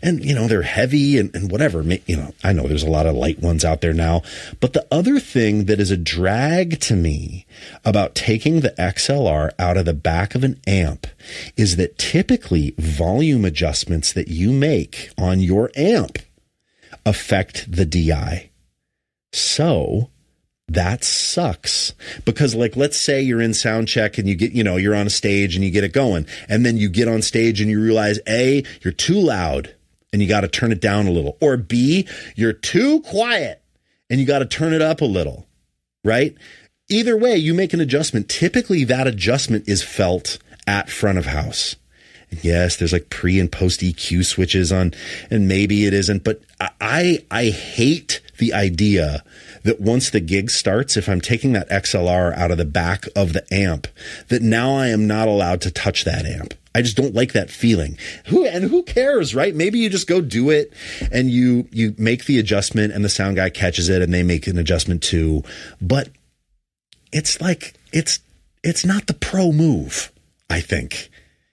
And, you know, they're heavy and, and whatever. You know, I know there's a lot of light ones out there now. But the other thing that is a drag to me about taking the X L R out of the back of an amp is that typically volume adjustments that you make on your amp affect the D I. So that sucks, because like, let's say you're in sound check and you get, you know, you're on a stage and you get it going, and then you get on stage and you realize A, you're too loud and you got to turn it down a little, or B, you're too quiet and you got to turn it up a little, right? Either way, you make an adjustment. Typically that adjustment is felt at front of house. And yes, there's like pre and post E Q switches on, and maybe it isn't, but I, I hate the idea that once the gig starts, if I'm taking that X L R out of the back of the amp, that now I am not allowed to touch that amp. I just don't like that feeling. Who, and who cares, right? Maybe you just go do it and you, you make the adjustment and the sound guy catches it and they make an adjustment too. But it's like, it's, it's not the pro move, I think.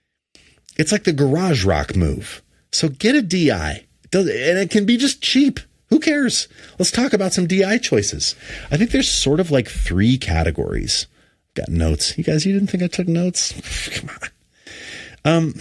It's like the garage rock move. So get a D I. It does, and it can be just cheap. Who cares? Let's talk about some D I choices. I think there's sort of like three categories. Got notes. You guys, you didn't think I took notes? Come on. Um,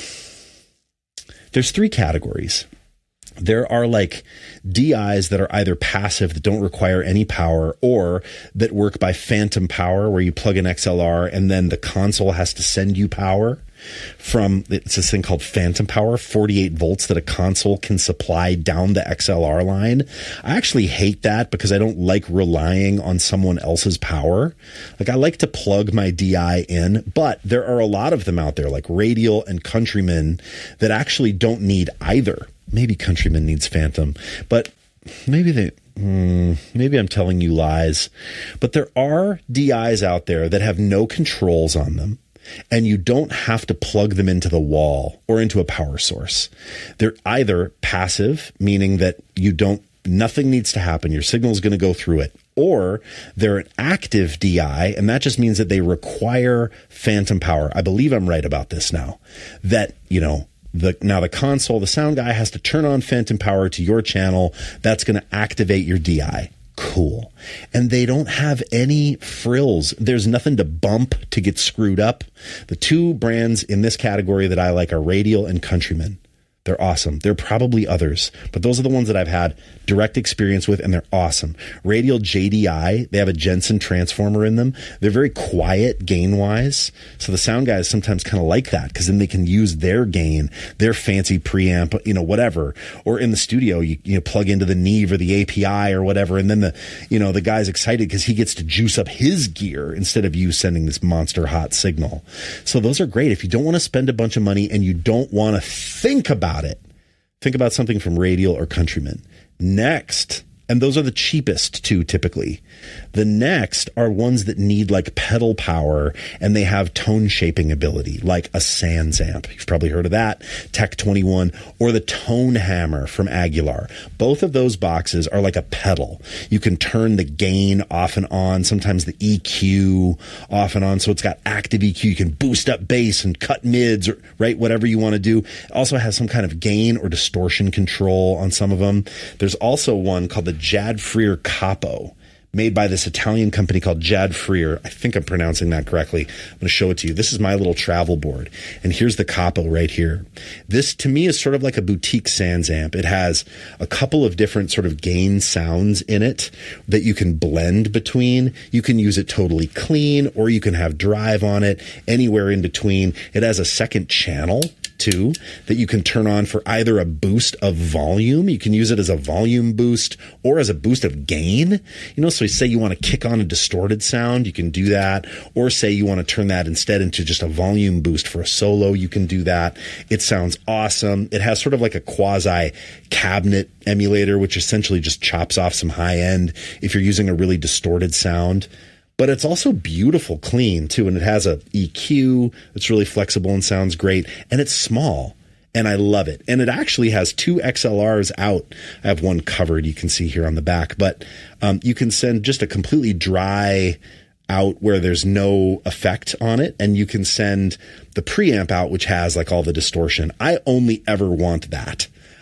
there's three categories. There are like D Is that are either passive, that don't require any power, or that work by phantom power, where you plug an X L R and then the console has to send you power from, it's this thing called phantom power, forty-eight volts that a console can supply down the X L R line. I actually hate that because I don't like relying on someone else's power. Like, I like to plug my D I in, but there are a lot of them out there, like Radial and Countryman, that actually don't need either. Maybe Countryman needs phantom, but maybe they, mm, maybe I'm telling you lies. But there are D Is out there that have no controls on them, and you don't have to plug them into the wall or into a power source. They're either passive, meaning that you don't, nothing needs to happen. Your signal is going to go through it. Or they're an active D I, and that just means that they require phantom power. I believe I'm right about this now. That, you know, the, now the console, the sound guy has to turn on phantom power to your channel. That's going to activate your D I. Cool. And they don't have any frills. There's nothing to bump to get screwed up. The two brands in this category that I like are Radial and Countryman. They're awesome. There are probably others, but those are the ones that I've had direct experience with, and they're awesome. Radial J D I, they have a Jensen transformer in them. They're very quiet gain-wise, so the sound guys sometimes kind of like that, because then they can use their gain, their fancy preamp, you know, whatever. Or in the studio, you, you know, plug into the Neve or the A P I or whatever, and then the, you know, the guy's excited because he gets to juice up his gear instead of you sending this monster hot signal. So those are great. If you don't want to spend a bunch of money and you don't want to think about it, think about something from Radial or Countryman. Next, and those are the cheapest too, typically. The next are ones that need like pedal power, and they have tone shaping ability, like a Sans amp. You've probably heard of that, Tech twenty-one, or the Tone Hammer from Aguilar. Both of those boxes are like a pedal. You can turn the gain off and on, sometimes the E Q off and on, so it's got active E Q. You can boost up bass and cut mids, or, right, whatever you want to do. It also has some kind of gain or distortion control on some of them. There's also one called the Jad Freer Capo, made by this Italian company called Jad Freer. I think I'm pronouncing that correctly. I'm going to show it to you. This is my little travel board, and here's the Capo right here. This, to me, is sort of like a boutique Sans amp. It has a couple of different sort of gain sounds in it that you can blend between. You can use it totally clean, or you can have drive on it, anywhere in between. It has a second channel too, that you can turn on for either a boost of volume. You can use it as a volume boost or as a boost of gain. You know, so say you want to kick on a distorted sound, you can do that. Or say you want to turn that instead into just a volume boost for a solo, you can do that. It sounds awesome. It has sort of like a quasi cabinet emulator, which essentially just chops off some high end if you're using a really distorted sound. But it's also beautiful clean too, and it has a E Q that's really flexible and sounds great, and it's small, and I love it. And it actually has two X L Rs out. I have one covered, you can see here on the back, but um, you can send just a completely dry out where there's no effect on it, and you can send the preamp out, which has like all the distortion. I only ever want that.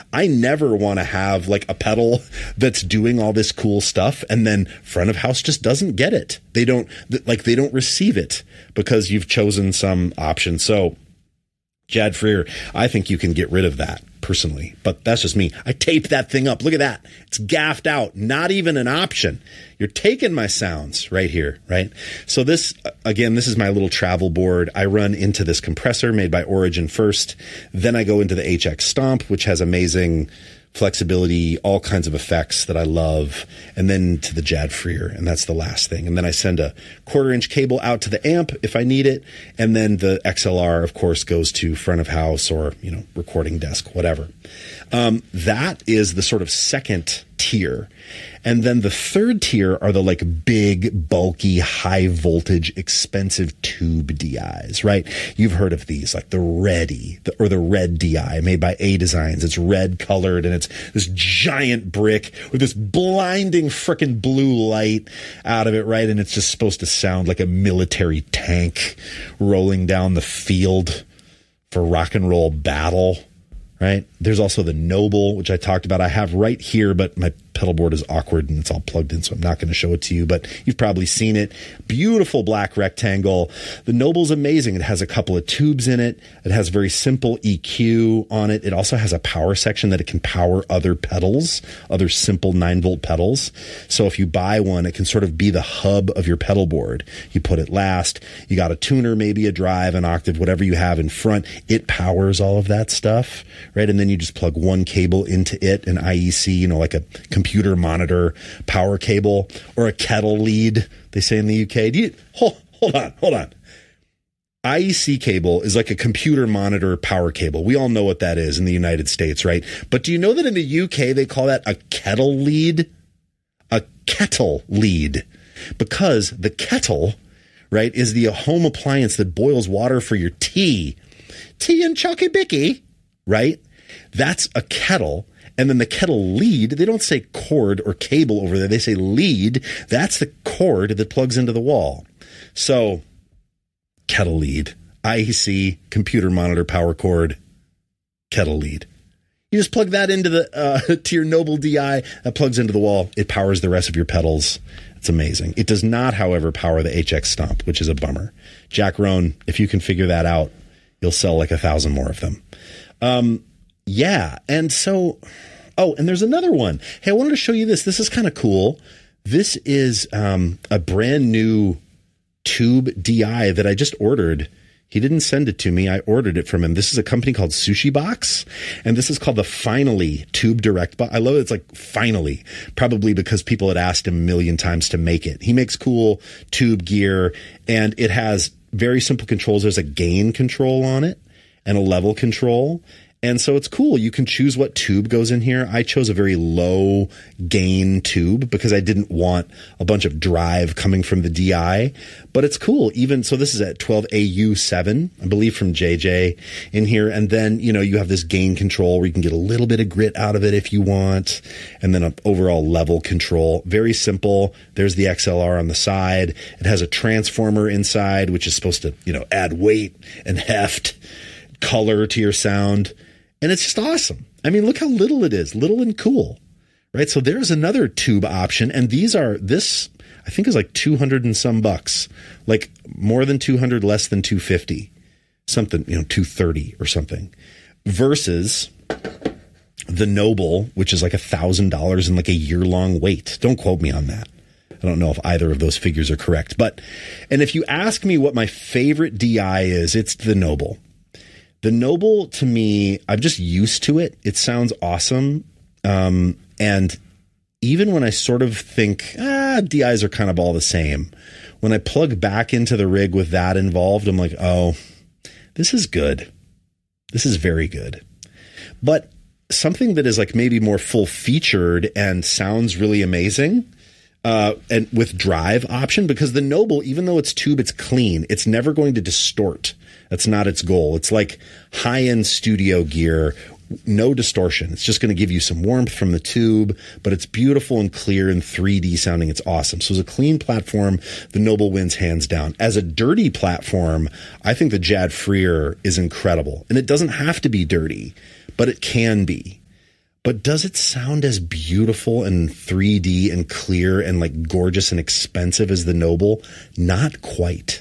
I never want to have like a pedal that's doing all this cool stuff and then front of house just doesn't get it. They don't like, they don't receive it because you've chosen some option. So Jad Freer, I think you can get rid of that personally, but that's just me. I taped that thing up. Look at that. It's gaffed out. Not even an option. You're taking my sounds right here, right? So this, again, this is my little travel board. I run into this compressor made by Origin first. Then I go into the H X Stomp, which has amazing flexibility, all kinds of effects that I love, and then to the Jad Freer, and that's the last thing. And then I send a quarter inch cable out to the amp if I need it, and then the X L R, of course, goes to front of house or, you know, recording desk, whatever. Um, that is the sort of second tier. And then the third tier are the like big, bulky, high voltage, expensive tube D Is, right? You've heard of these, like the Reddy the, or the Red D I made by A Designs. It's red colored and it's this giant brick with this blinding frickin' blue light out of it, right? And it's just supposed to sound like a military tank rolling down the field for rock and roll battle. Right. There's also the Noble, which I talked about. I have right here, but my pedal board is awkward and it's all plugged in, so I'm not going to show it to you, but you've probably seen it. Beautiful black rectangle. The Noble's amazing. It has a couple of tubes in it. It has very simple E Q on it. It also has a power section that it can power other pedals, other simple nine volt pedals. So if you buy one, it can sort of be the hub of your pedal board. You put it last, you got a tuner, maybe a drive, an octave, whatever you have in front. It powers all of that stuff, right? And then you just plug one cable into it, an I E C, you know, like a computer monitor power cable or a kettle lead, they say in the U K. Do you, hold, hold on, hold on. I E C cable is like a computer monitor power cable. We all know what that is in the United States, right? But do you know that in the U K, they call that a kettle lead? A kettle lead. Because the kettle, right, is the home appliance that boils water for your tea. Tea and Chucky Bicky, right? That's a kettle. And then the kettle lead, they don't say cord or cable over there. They say lead. That's the cord that plugs into the wall. So kettle lead, I E C, computer monitor, power cord, kettle lead. You just plug that into the, uh, to your Noble D I that plugs into the wall. It powers the rest of your pedals. It's amazing. It does not, however, power the H X Stomp, which is a bummer. Jack Roan, if you can figure that out, you'll sell like a thousand more of them. Um, Yeah. And so, oh, and there's another one. Hey, I wanted to show you this. This is kind of cool. This is um, a brand new tube D I that I just ordered. He didn't send it to me. I ordered it from him. This is a company called Sushi Box, and this is called the Finally Tube Direct Box. I love it. It's like finally, probably because people had asked him a million times to make it. He makes cool tube gear, and it has very simple controls. There's a gain control on it and a level control. And so it's cool. You can choose what tube goes in here. I chose a very low gain tube because I didn't want a bunch of drive coming from the D I, but it's cool. Even so, this is at twelve A U seven, I believe, from J J in here. And then, you know, you have this gain control where you can get a little bit of grit out of it if you want. And then an overall level control. Very simple. There's the X L R on the side. It has a transformer inside, which is supposed to, you know, add weight and heft, color to your sound. And it's just awesome. I mean, look how little it is, little and cool, right? So there's another tube option. And these are, this I think is like two hundred and some bucks, like more than two hundred, less than two fifty, something, you know, two thirty or something, versus the Noble, which is like a thousand dollars and like a year long wait. Don't quote me on that. I don't know if either of those figures are correct, but, and if you ask me what my favorite D I is, it's the Noble. The Noble, to me, I'm just used to it. It sounds awesome. Um, and even when I sort of think, ah, D Is are kind of all the same, when I plug back into the rig with that involved, I'm like, oh, this is good. This is very good. But something that is like maybe more full featured and sounds really amazing, uh, and with drive option, because the Noble, even though it's tube, it's clean. It's never going to distort. That's not its goal. It's like high-end studio gear, no distortion. It's just going to give you some warmth from the tube, but it's beautiful and clear and three D sounding. It's awesome. So as a clean platform, the Noble wins hands down. As a dirty platform, I think the Jad Freer is incredible. And it doesn't have to be dirty, but it can be. But does it sound as beautiful and three D and clear and like gorgeous and expensive as the Noble? Not quite.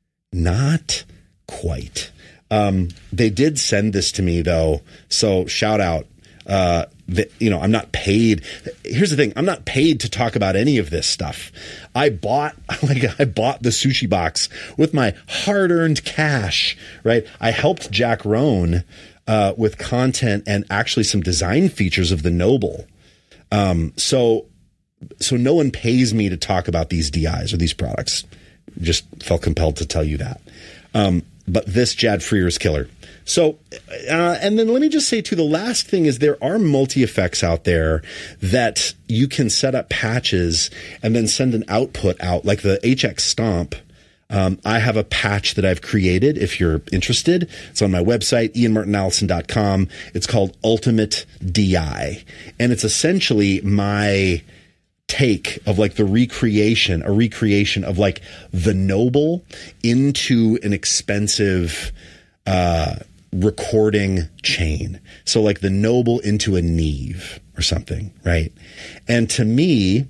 Not quite. Um, they did send this to me though. So shout out. Uh, that, you know, I'm not paid. Here's the thing. I'm not paid to talk about any of this stuff. I bought, like, I bought the sushi box with my hard earned cash, right? I helped Jack Rohn, uh, with content and actually some design features of the Noble. Um, so, so no one pays me to talk about these D Is or these products. Just felt compelled to tell you that. Um, but this Jad Freer's killer. So, uh, and then let me just say too, the last thing is there are multi-effects out there that you can set up patches and then send an output out, like the H X Stomp. Um, I have a patch that I've created if you're interested. It's on my website, ian martin allison dot com. It's called Ultimate D I. And it's essentially my take of like the recreation, a recreation of like the Noble into an expensive, uh, recording chain. So like the Noble into a Neve or something, right? And to me,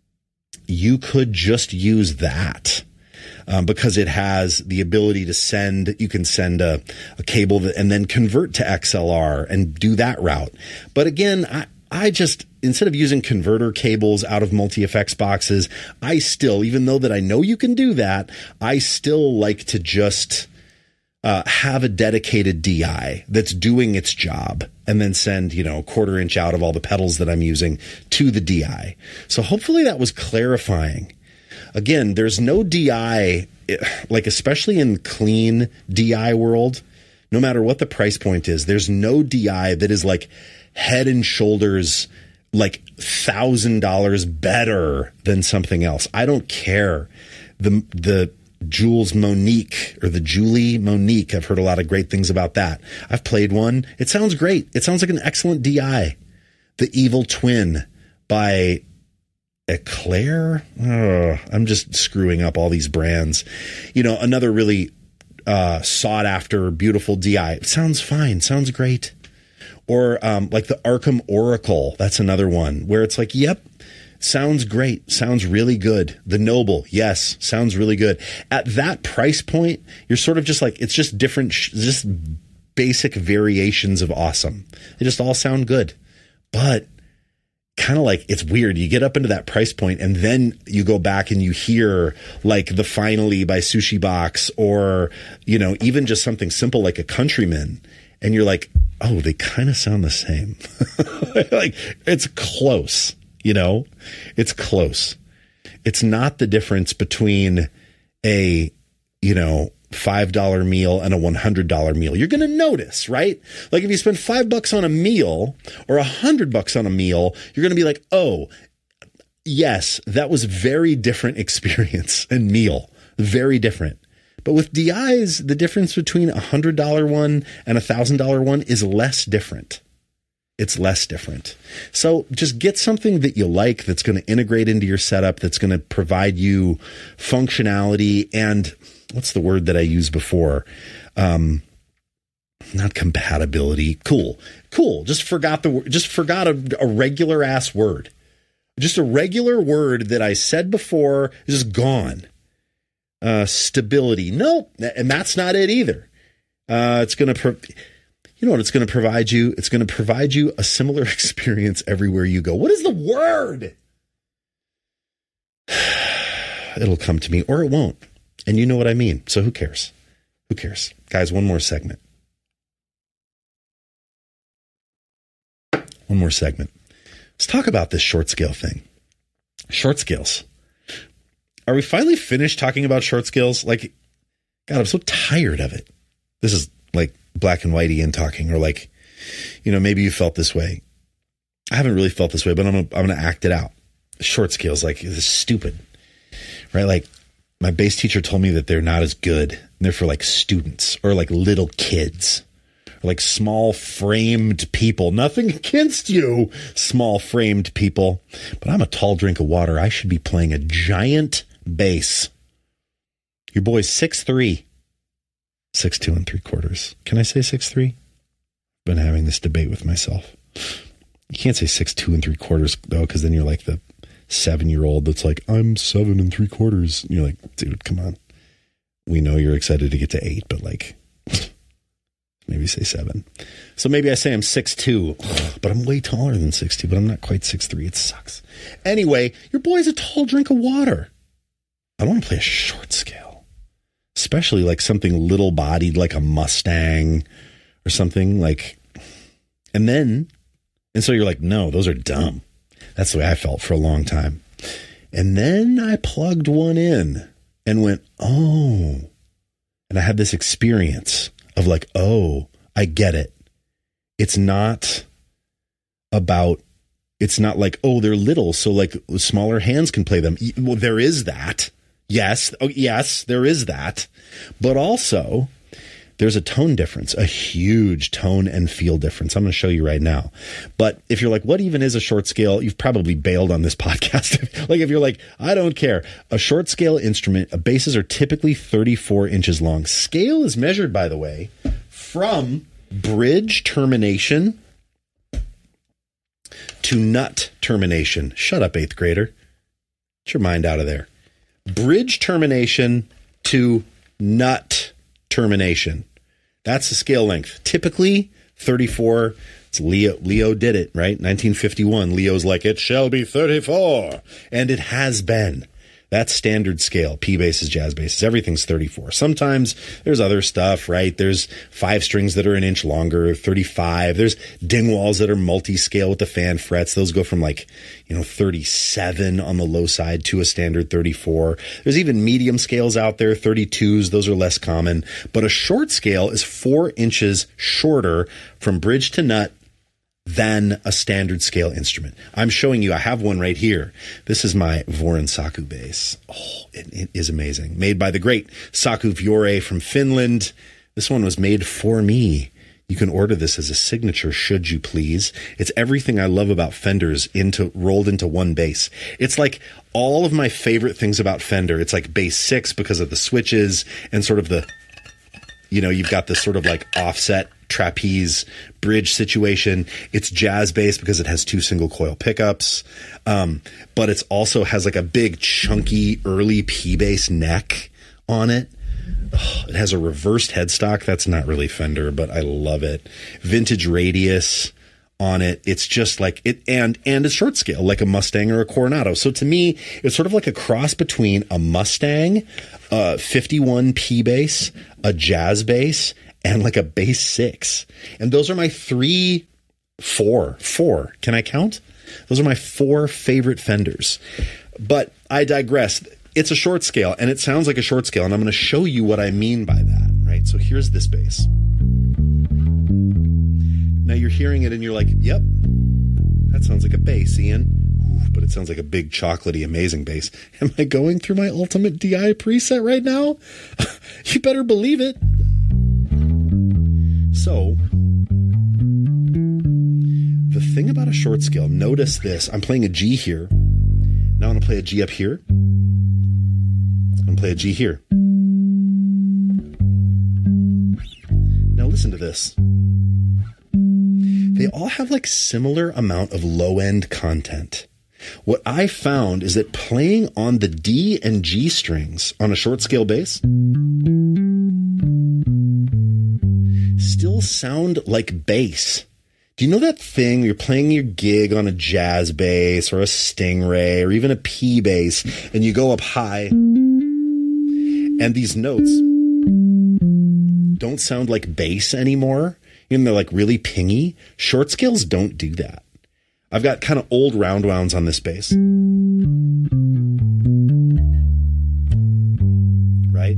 you could just use that um, because it has the ability to send, you can send a, a cable that, and then convert to X L R and do that route. But again, I, I just, instead of using converter cables out of multi-effects boxes, I still, even though that I know you can do that, I still like to just Uh, have a dedicated D I that's doing its job and then send, you know, a quarter inch out of all the pedals that I'm using to the D I. So hopefully that was clarifying. Again, there's no D I, like especially in clean D I world, no matter what the price point is, there's no D I that is like head and shoulders, like thousand dollars better than something else. I don't care. The, the, Jules Monique or the Julie Monique. I've heard a lot of great things about that. I've played one. It sounds great. It sounds like an excellent D I. The Evil Twin by Eclair. Oh, I'm just screwing up all these brands. You know, another really uh, sought after, beautiful D I. It sounds fine. Sounds great. Or um, like the Arkham Oracle. That's another one where it's like, yep. Sounds great. Sounds really good. The Noble. Yes. Sounds really good. At that price point, you're sort of just like, it's just different, just basic variations of awesome. They just all sound good, but kind of like, it's weird. You get up into that price point and then you go back and you hear like the Finally by Sushi Box or, you know, even just something simple like a Countryman. And you're like, oh, they kind of sound the same. Like it's close. You know, it's close. It's not the difference between a, you know, five dollar meal and a one hundred dollar meal. You're going to notice, right? Like if you spend five bucks on a meal or a hundred bucks on a meal, you're going to be like, oh, yes, that was a very different experience and meal. Very different. But with D Is, the difference between a hundred dollar one and a thousand dollar one is less different. It's less different. So just get something that you like that's going to integrate into your setup, that's going to provide you functionality and what's the word that I used before? Um, not compatibility. Cool. Cool. Just forgot the just forgot a, a regular ass word. Just a regular word that I said before is just gone. Uh, stability. Nope. And that's not it either. Uh, it's going to pro- You know what it's going to provide you? It's going to provide you a similar experience everywhere you go. What is the word? It'll come to me or it won't. And you know what I mean. So who cares? Who cares? Guys, one more segment. One more segment. Let's talk about this short scale thing. Short scales. Are we finally finished talking about short scales? Like, God, I'm so tired of it. This is like black and white Ian talking, or like, you know, maybe you felt this way. I haven't really felt this way, but I'm gonna, I'm gonna act it out. Short scales, like, this is stupid, right? Like, my bass teacher told me that they're not as good. They're for like students or like little kids or like small framed people. Nothing against you, small framed people, but I'm a tall drink of water. I should be playing a giant bass. Your boy's six three. Six two and three quarters. Can I say six three? Been having this debate with myself. You can't say six, two and three quarters though, because then you're like the seven year old that's like, I'm seven and three quarters. And you're like, dude, come on. We know you're excited to get to eight, but like, maybe say seven. So maybe I say I'm six two, but I'm way taller than six two, but I'm not quite six three. It sucks. Anyway, your boy's a tall drink of water. I want to play a short scale, especially like something little bodied, like a Mustang or something like, and then, and so you're like, no, those are dumb. That's the way I felt for a long time. And then I plugged one in and went, oh, and I had this experience of like, oh, I get it. It's not about, it's not like, oh, they're little, so like smaller hands can play them. Well, there is that. Yes. Oh, yes, there is that. But also, there's a tone difference, a huge tone and feel difference. I'm going to show you right now. But if you're like, what even is a short scale? You've probably bailed on this podcast. Like if you're like, I don't care. A short scale instrument, uh, basses are typically thirty-four inches long. Scale is measured, by the way, from bridge termination to nut termination. Shut up, eighth grader. Get your mind out of there. Bridge termination to nut termination. That's the scale length. Typically thirty-four. It's Leo. Leo did it, right? nineteen fifty-one. Leo's like, it shall be thirty-four. And it has been. That's standard scale. P basses, jazz basses, everything's thirty-four. Sometimes there's other stuff, right? There's five strings that are an inch longer, thirty-five. There's Dingwalls that are multi-scale with the fan frets. Those go from like, you know, thirty-seven on the low side to a standard thirty-four. There's even medium scales out there, thirty-twos. Those are less common. But a short scale is four inches shorter from bridge to nut than a standard scale instrument. I'm showing you, I have one right here. This is my Voron Saku bass. Oh, it, it is amazing. Made by the great Saku Vuori from Finland. This one was made for me. You can order this as a signature, should you please. It's everything I love about Fenders into rolled into one bass. It's like all of my favorite things about Fender. It's like bass six because of the switches and sort of the, you know, you've got this sort of like offset trapeze bridge situation. It's jazz bass because it has two single coil pickups. Um, but it's also has like a big chunky early P bass neck on it. Oh, it has a reversed headstock. That's not really Fender, but I love it. Vintage radius on it. It's just like it, and, and it's short scale, like a Mustang or a Coronado. So to me, it's sort of like a cross between a Mustang, uh, fifty-one P bass, a jazz bass, and like a bass six. And those are my three, four, four. Can I count? Those are my four favorite Fenders. But I digress. It's a short scale, and it sounds like a short scale, and I'm going to show you what I mean by that, right? So here's this bass. Now you're hearing it, and you're like, yep, that sounds like a bass, Ian. Ooh, but it sounds like a big, chocolatey, amazing bass. Am I going through my Ultimate D I preset right now? You better believe it. So, the thing about a short scale, notice this. I'm playing a G here. Now I'm going to play a G up here. I'm going to play a G here. Now listen to this. They all have like similar amount of low-end content. What I found is that playing on the D and G strings on a short scale bass still sound like bass. Do you know that thing? You're playing your gig on a jazz bass or a Stingray or even a P bass, and you go up high, and these notes don't sound like bass anymore. And they're like really pingy. Short scales don't do that. I've got kind of old round wounds on this bass. Right?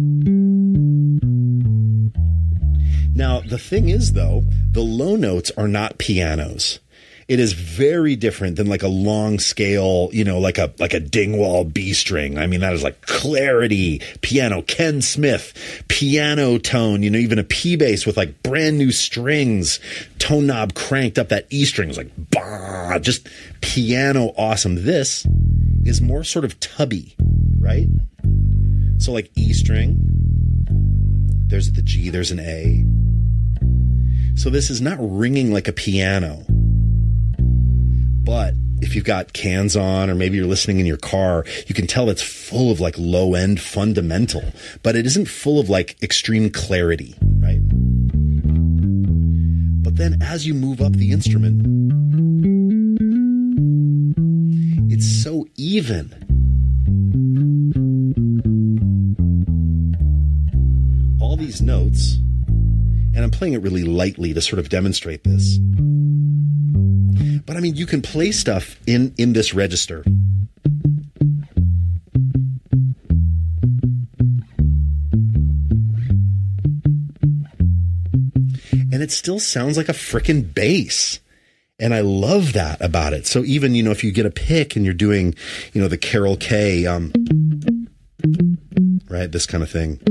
Now, the thing is, though, the low notes are not pianos. It is very different than like a long scale, you know, like a like a Dingwall B string. I mean, that is like clarity, piano, Ken Smith, piano tone, you know, even a P bass with like brand new strings, tone knob cranked up, that E string is like, bah, just piano awesome. This is more sort of tubby, right? So like E string, there's the G, there's an A. So this is not ringing like a piano. But if you've got cans on, or maybe you're listening in your car, you can tell it's full of like low end fundamental, but it isn't full of like extreme clarity, right? But then as you move up the instrument, it's so even. All these notes, and I'm playing it really lightly to sort of demonstrate this. But I mean, you can play stuff in, in this register. And it still sounds like a frickin' bass. And I love that about it. So even, you know, if you get a pick and you're doing, you know, the Carol K, um, right, this kind of thing,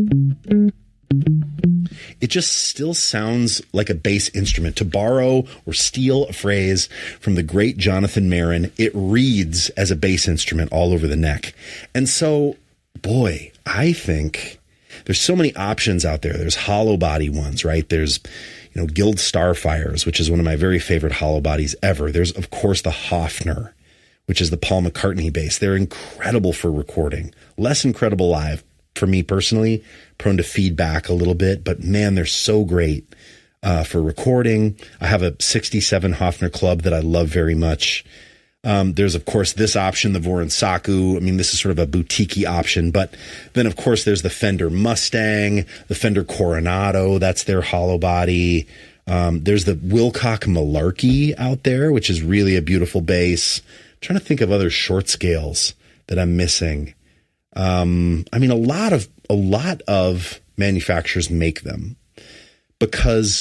it just still sounds like a bass instrument. To borrow or steal a phrase from the great Jonathan Marin, it reads as a bass instrument all over the neck. And so, boy, I think there's so many options out there. There's hollow body ones, right? There's, you know, Guild Starfires, which is one of my very favorite hollow bodies ever. There's, of course, the Hofner, which is the Paul McCartney bass. They're incredible for recording, less incredible live. For me personally, prone to feedback a little bit, but man, they're so great uh, for recording. I have a sixty-seven Hofner Club that I love very much. Um, there's, of course, this option, the Voronsaku. I mean, this is sort of a boutique-y option, but then, of course, there's the Fender Mustang, the Fender Coronado. That's their hollow body. Um, there's the Wilcock Malarkey out there, which is really a beautiful bass. I'm trying to think of other short scales that I'm missing. Um, I mean, a lot of, a lot of manufacturers make them because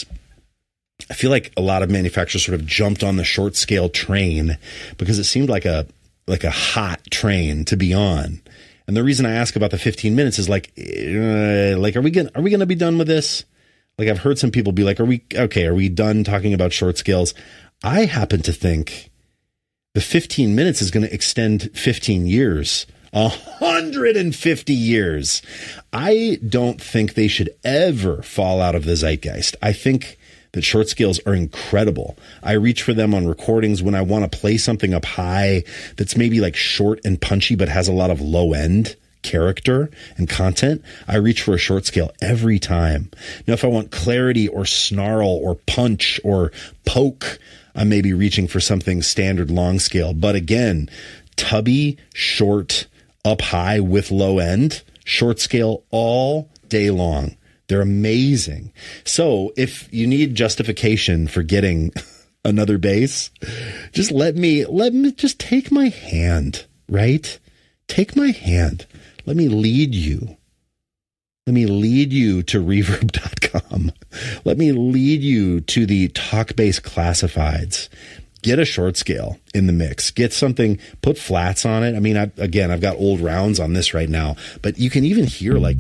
I feel like a lot of manufacturers sort of jumped on the short scale train because it seemed like a, like a hot train to be on. And the reason I ask about the fifteen minutes is like, uh, like, are we going to, are we going to be done with this? Like I've heard some people be like, are we, okay, are we done talking about short scales? I happen to think the fifteen minutes is going to extend fifteen years. one hundred fifty years. I don't think they should ever fall out of the zeitgeist. I think that short scales are incredible. I reach for them on recordings when I want to play something up high that's maybe like short and punchy, but has a lot of low end character and content. I reach for a short scale every time. Now, if I want clarity or snarl or punch or poke, I may be reaching for something standard long scale. But again, tubby, short, up high with low end, short scale all day long. They're amazing. So if you need justification for getting another bass, just let me, let me just take my hand, right? Take my hand. Let me lead you. Let me lead you to reverb dot com. Let me lead you to the Talkbass Classifieds. Get a short scale in the mix. Get something, put flats on it. I mean, I, again, I've got old rounds on this right now, but you can even hear like,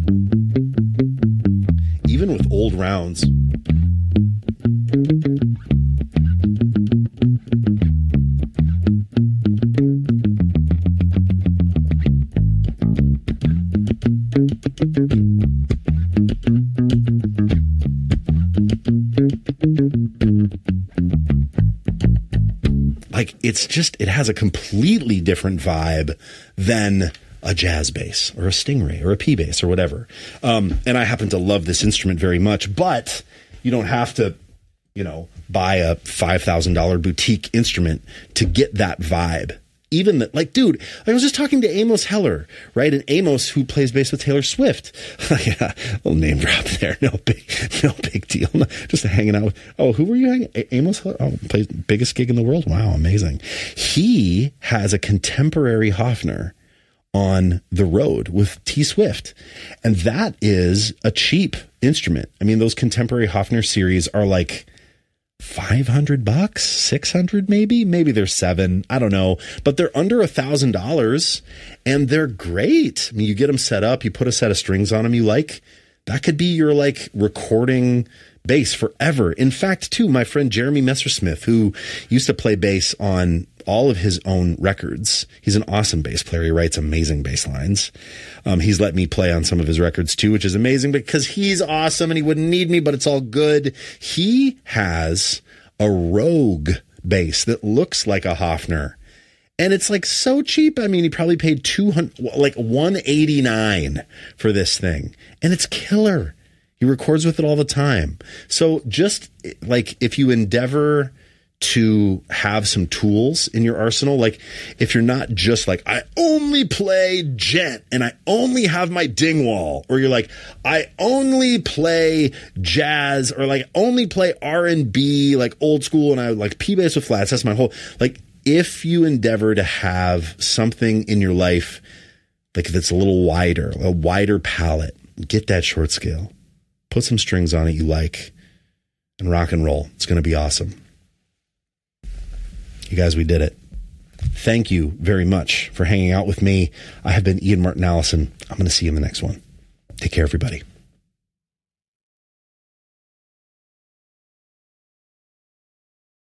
even with old rounds, like it's just, it has a completely different vibe than a jazz bass or a Stingray or a P bass or whatever. Um, and I happen to love this instrument very much, but you don't have to, you know, buy a five thousand dollars boutique instrument to get that vibe. Even that, like, dude, I was just talking to Amos Heller, right? And Amos, who plays bass with Taylor Swift. Yeah, little name drop there. No big, no big deal. Just hanging out with, oh, who were you hanging? A- Amos Heller? Oh, plays biggest gig in the world. Wow, amazing. He has a contemporary Hofner on the road with T Swift. And that is a cheap instrument. I mean, those contemporary Hofner series are like five hundred bucks, six hundred maybe, maybe they're seven. I don't know, but they're under a thousand dollars and they're great. I mean, you get them set up, you put a set of strings on them you like, that could be your like recording bass forever. In fact, too, my friend Jeremy Messersmith, who used to play bass on all of his own records. He's an awesome bass player. He writes amazing bass lines. Um, he's let me play on some of his records too, which is amazing because he's awesome and he wouldn't need me, but it's all good. He has a Rogue bass that looks like a Hofner. And it's like so cheap. I mean, he probably paid two hundred, like one eighty-nine for this thing, and it's killer. He records with it all the time. So just like if you endeavor to have some tools in your arsenal, like if you're not just like, I only play gent and I only have my Dingwall, or you're like, I only play jazz, or like only play R and B, like old school, and I like P bass with flats. That's my whole, like, if you endeavor to have something in your life like that's a little wider, a wider palette, get that short scale, put some strings on it you like, and rock and roll. It's going to be awesome. You guys, we did it. Thank you very much for hanging out with me. I have been Ian Martin Allison. I'm going to see you in the next one. Take care, everybody.